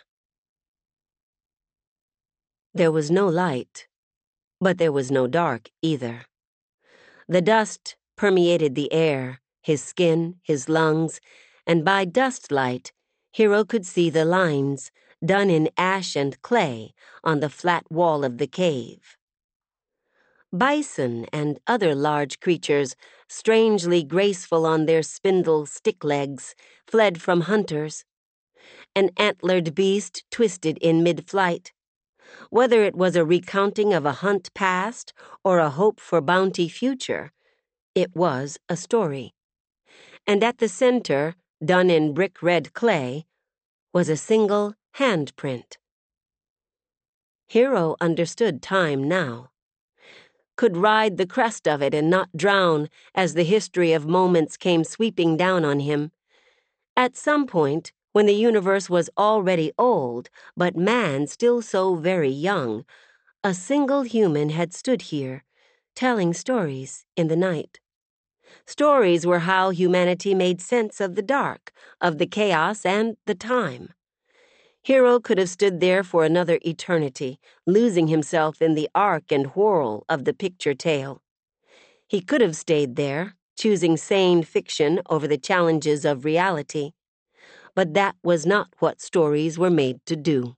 There was no light, but there was no dark either. The dust permeated the air, his skin, his lungs, and by dust light, Hero could see the lines, done in ash and clay, on the flat wall of the cave. Bison and other large creatures, strangely graceful on their spindle stick legs, fled from hunters. An antlered beast twisted in mid-flight. Whether it was a recounting of a hunt past or a hope for bounty future, it was a story. And at the center, done in brick-red clay, was a single handprint. Hero understood time now. Could ride the crest of it and not drown as the history of moments came sweeping down on him. At some point, when the universe was already old, but man still so very young, a single human had stood here, telling stories in the night. Stories were how humanity made sense of the dark, of the chaos, and the time. Hero could have stood there for another eternity, losing himself in the arc and whirl of the picture tale. He could have stayed there, choosing sane fiction over the challenges of reality. But that was not what stories were made to do.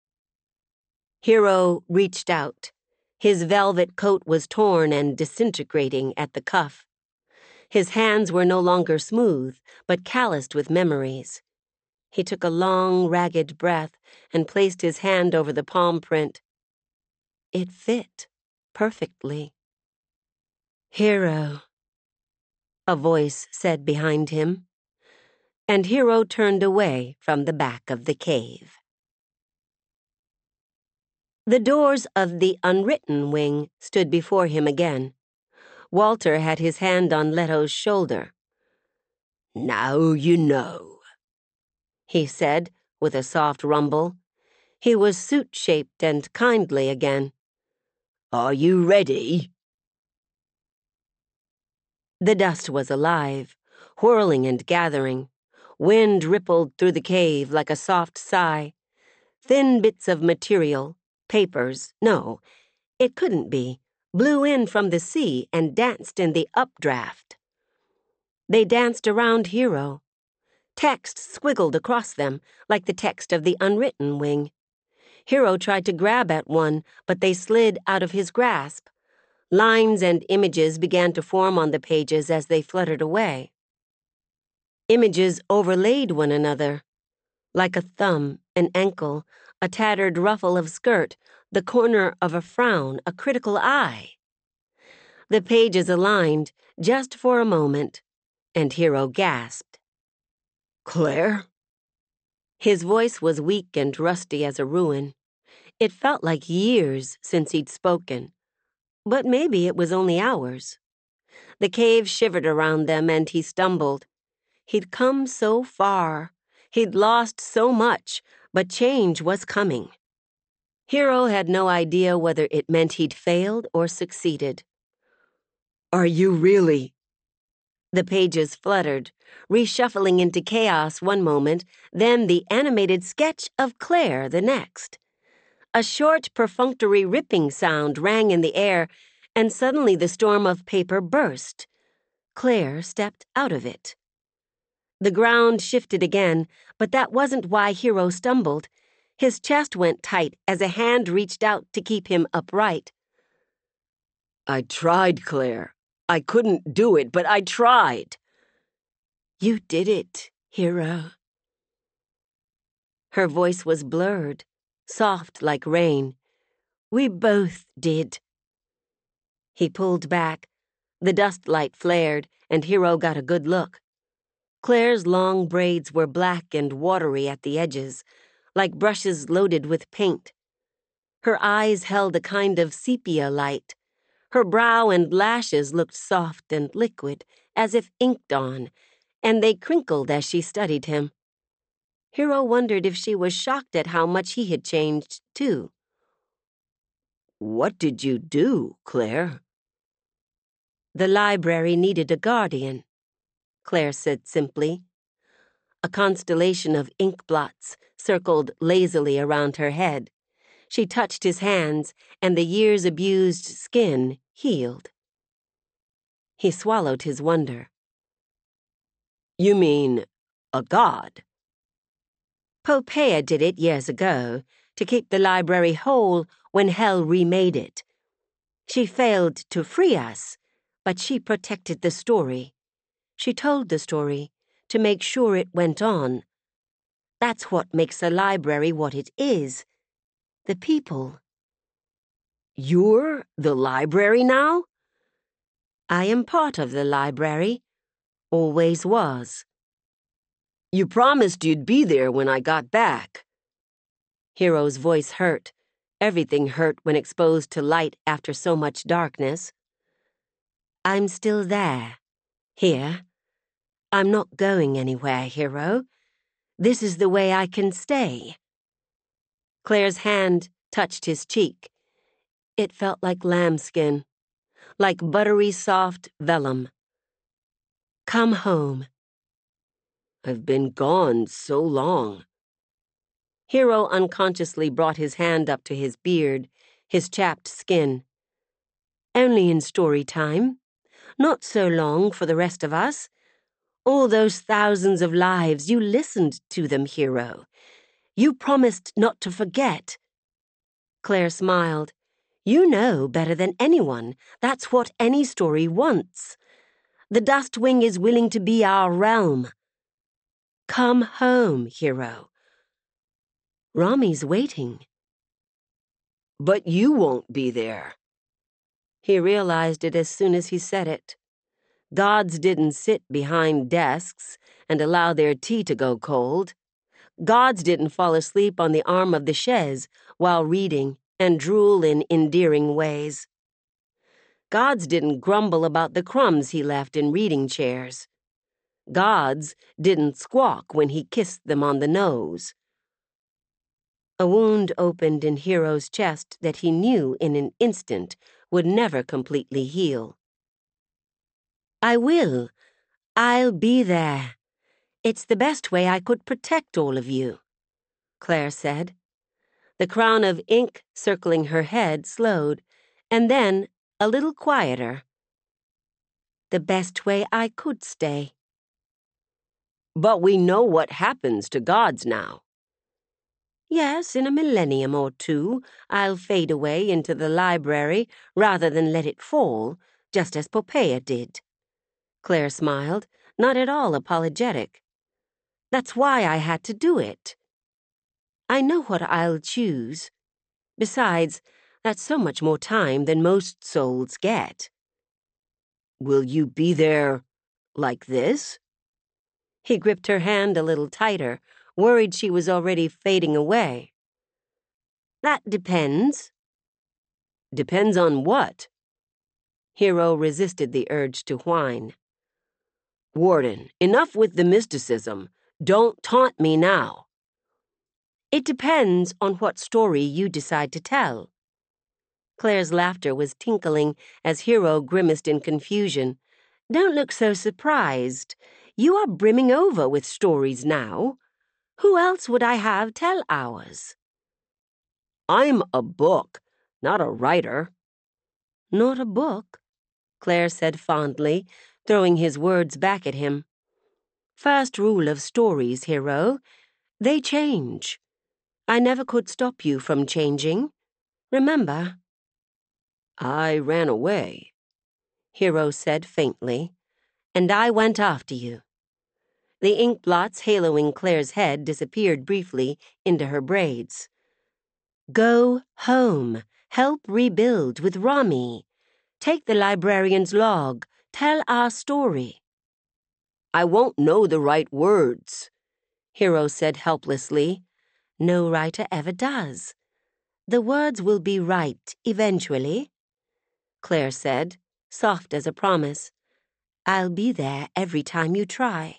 Hero reached out. His velvet coat was torn and disintegrating at the cuff. His hands were no longer smooth, but calloused with memories. He took a long, ragged breath and placed his hand over the palm print. It fit perfectly. Hero, a voice said behind him. And Hero turned away from the back of the cave. The doors of the unwritten wing stood before him again. Walter had his hand on Leto's shoulder. Now you know, he said with a soft rumble. He was suit-shaped and kindly again. Are you ready? The dust was alive, whirling and gathering. Wind rippled through the cave like a soft sigh. Thin bits of material, papers, no, it couldn't be, blew in from the sea and danced in the updraft. They danced around Hero. Text squiggled across them, like the text of the unwritten wing. Hero tried to grab at one, but they slid out of his grasp. Lines and images began to form on the pages as they fluttered away. Images overlaid one another, like a thumb, an ankle, a tattered ruffle of skirt, the corner of a frown, a critical eye. The pages aligned, just for a moment, and Hero gasped. Claire? His voice was weak and rusty as a ruin. It felt like years since he'd spoken, but maybe it was only hours. The cave shivered around them and he stumbled. He'd come so far. He'd lost so much, but change was coming. Hero had no idea whether it meant he'd failed or succeeded. Are you really? The pages fluttered, reshuffling into chaos one moment, then the animated sketch of Claire the next. A short, perfunctory ripping sound rang in the air, and suddenly the storm of paper burst. Claire stepped out of it. The ground shifted again, but that wasn't why Hero stumbled. His chest went tight as a hand reached out to keep him upright. I tried, Claire. I couldn't do it, but I tried. You did it, Hero. Her voice was blurred, soft like rain. We both did. He pulled back. The dust light flared, and Hero got a good look. Claire's long braids were black and watery at the edges, like brushes loaded with paint. Her eyes held a kind of sepia light. Her brow and lashes looked soft and liquid, as if inked on, and they crinkled as she studied him. Hero wondered if she was shocked at how much he had changed, too. What did you do, Claire? The library needed a guardian, Claire said simply. A constellation of ink blots circled lazily around her head. She touched his hands, and the years-abused skin healed. He swallowed his wonder. You mean a god? Poppaea did it years ago, to keep the library whole when Hell remade it. She failed to free us, but she protected the story. She told the story to make sure it went on. That's what makes a library what it is. The people. You're the library now? I am part of the library. Always was. You promised you'd be there when I got back. Hero's voice hurt. Everything hurt when exposed to light after so much darkness. I'm still there. Here. I'm not going anywhere, Hero. This is the way I can stay. Claire's hand touched his cheek. It felt like lambskin, like buttery soft vellum. Come home. I've been gone so long. Hero unconsciously brought his hand up to his beard, his chapped skin. Only in story time. Not so long for the rest of us. All those thousands of lives, you listened to them, Hero. You promised not to forget. Claire smiled. You know better than anyone. That's what any story wants. The Dustwing is willing to be our realm. Come home, Hero. Rami's waiting. But you won't be there. He realized it as soon as he said it. Gods didn't sit behind desks and allow their tea to go cold. Gods didn't fall asleep on the arm of the chaise while reading and drool in endearing ways. Gods didn't grumble about the crumbs he left in reading chairs. Gods didn't squawk when he kissed them on the nose. A wound opened in Hero's chest that he knew in an instant would never completely heal. I will. I'll be there. It's the best way I could protect all of you, Claire said. The crown of ink circling her head slowed, and then a little quieter. The best way I could stay. But we know what happens to gods now. Yes, in a millennium or two, I'll fade away into the library rather than let it fall, just as Poppaea did. Claire smiled, not at all apologetic. That's why I had to do it. I know what I'll choose. Besides, that's so much more time than most souls get. Will you be there like this? He gripped her hand a little tighter, worried she was already fading away. That depends. Depends on what? Hero resisted the urge to whine. Warden, enough with the mysticism. Don't taunt me now. It depends on what story you decide to tell. Claire's laughter was tinkling as Hero grimaced in confusion. Don't look so surprised. You are brimming over with stories now. Who else would I have tell ours? I'm a book, not a writer. Not a book, Claire said fondly, throwing his words back at him. First rule of stories, Hero. They change. I never could stop you from changing. Remember? I ran away, Hero said faintly, and I went after you. The ink blots haloing Claire's head disappeared briefly into her braids. Go home. Help rebuild with Rami. Take the librarian's log. Tell our story. I won't know the right words, Hero said helplessly. No writer ever does. The words will be right eventually, Claire said, soft as a promise. I'll be there every time you try.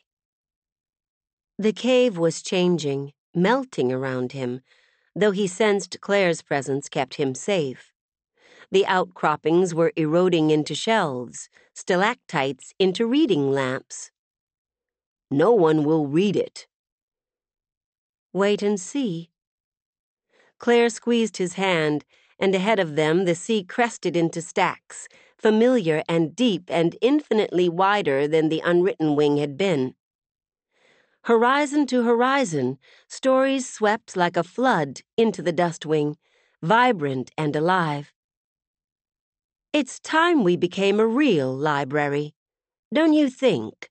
The cave was changing, melting around him, though he sensed Claire's presence kept him safe. The outcroppings were eroding into shelves, stalactites into reading lamps. No one will read it. Wait and see. Claire squeezed his hand, and ahead of them the sea crested into stacks, familiar and deep and infinitely wider than the unwritten wing had been. Horizon to horizon, stories swept like a flood into the dust wing, vibrant and alive. It's time we became a real library, don't you think?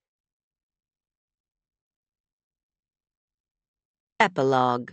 Epilogue.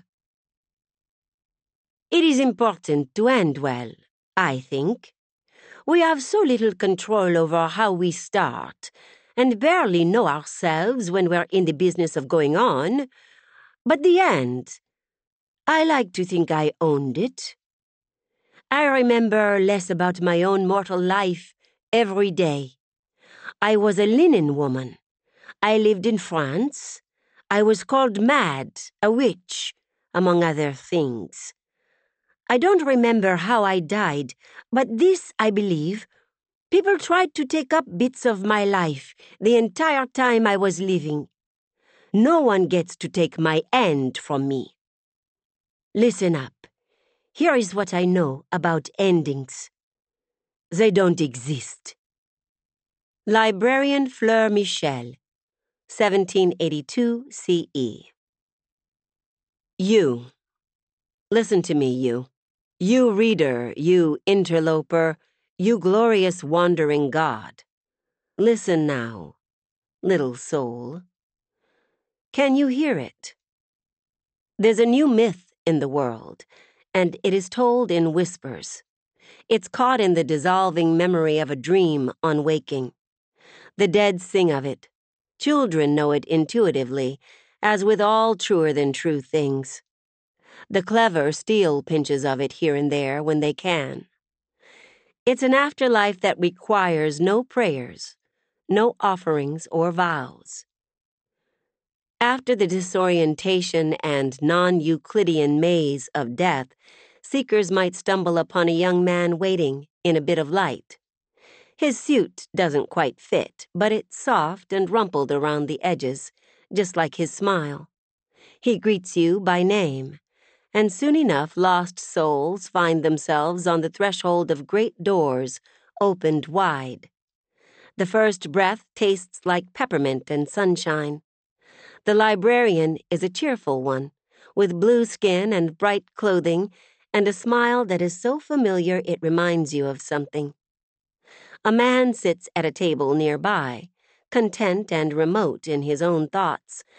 It is important to end well, I think. We have so little control over how we start, and barely know ourselves when we're in the business of going on. But the end, I like to think I owned it. I remember less about my own mortal life every day. I was a linen woman. I lived in France. I was called mad, a witch, among other things. I don't remember how I died, but this I believe. People tried to take up bits of my life the entire time I was living. No one gets to take my end from me. Listen up. Here is what I know about endings. They don't exist. Librarian Fleur Michel, 1782 CE. You. Listen to me, you. You reader, you interloper, you glorious wandering god. Listen now, little soul. Can you hear it? There's a new myth in the world, and it is told in whispers. It's caught in the dissolving memory of a dream on waking. The dead sing of it. Children know it intuitively, as with all truer-than-true things. The clever steal pinches of it here and there when they can. It's an afterlife that requires no prayers, no offerings or vows. After the disorientation and non-Euclidean maze of death, seekers might stumble upon a young man waiting in a bit of light. His suit doesn't quite fit, but it's soft and rumpled around the edges, just like his smile. He greets you by name, and soon enough lost souls find themselves on the threshold of great doors, opened wide. The first breath tastes like peppermint and sunshine. The librarian is a cheerful one, with blue skin and bright clothing, and a smile that is so familiar it reminds you of something. A man sits at a table nearby, content and remote in his own thoughts,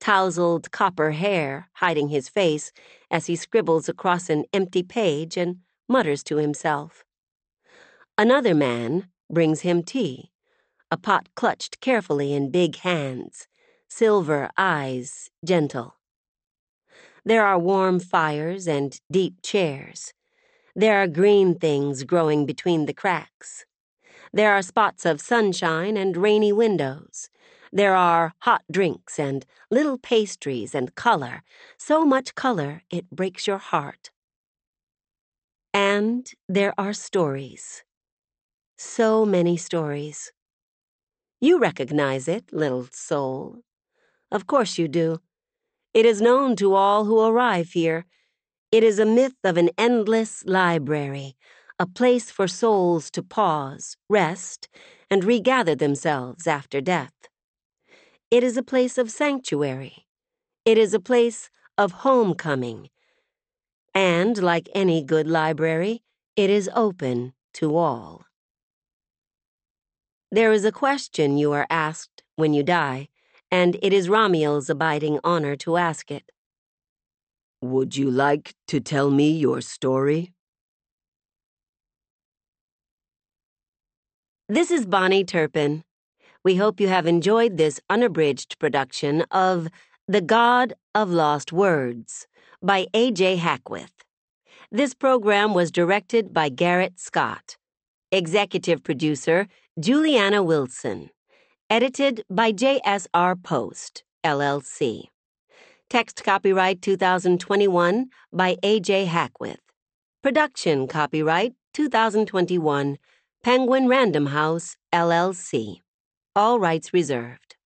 tousled copper hair hiding his face as he scribbles across an empty page and mutters to himself. Another man brings him tea, a pot clutched carefully in big hands, silver eyes gentle. There are warm fires and deep chairs. There are green things growing between the cracks. There are spots of sunshine and rainy windows. There are hot drinks and little pastries and color, so much color it breaks your heart. And there are stories. So many stories. You recognize it, little soul. Of course you do. It is known to all who arrive here. It is a myth of an endless library, a place for souls to pause, rest, and regather themselves after death. It is a place of sanctuary. It is a place of homecoming. And, like any good library, it is open to all. There is a question you are asked when you die, and it is Ramiel's abiding honor to ask it. Would you like to tell me your story? This is Bonnie Turpin. We hope you have enjoyed this unabridged production of The God of Lost Words by A.J. Hackwith. This program was directed by Garrett Scott. Executive producer, Juliana Wilson. Edited by J.S.R. Post, LLC. Text copyright 2021 by A.J. Hackwith. Production copyright 2021, Penguin Random House, LLC. All rights reserved.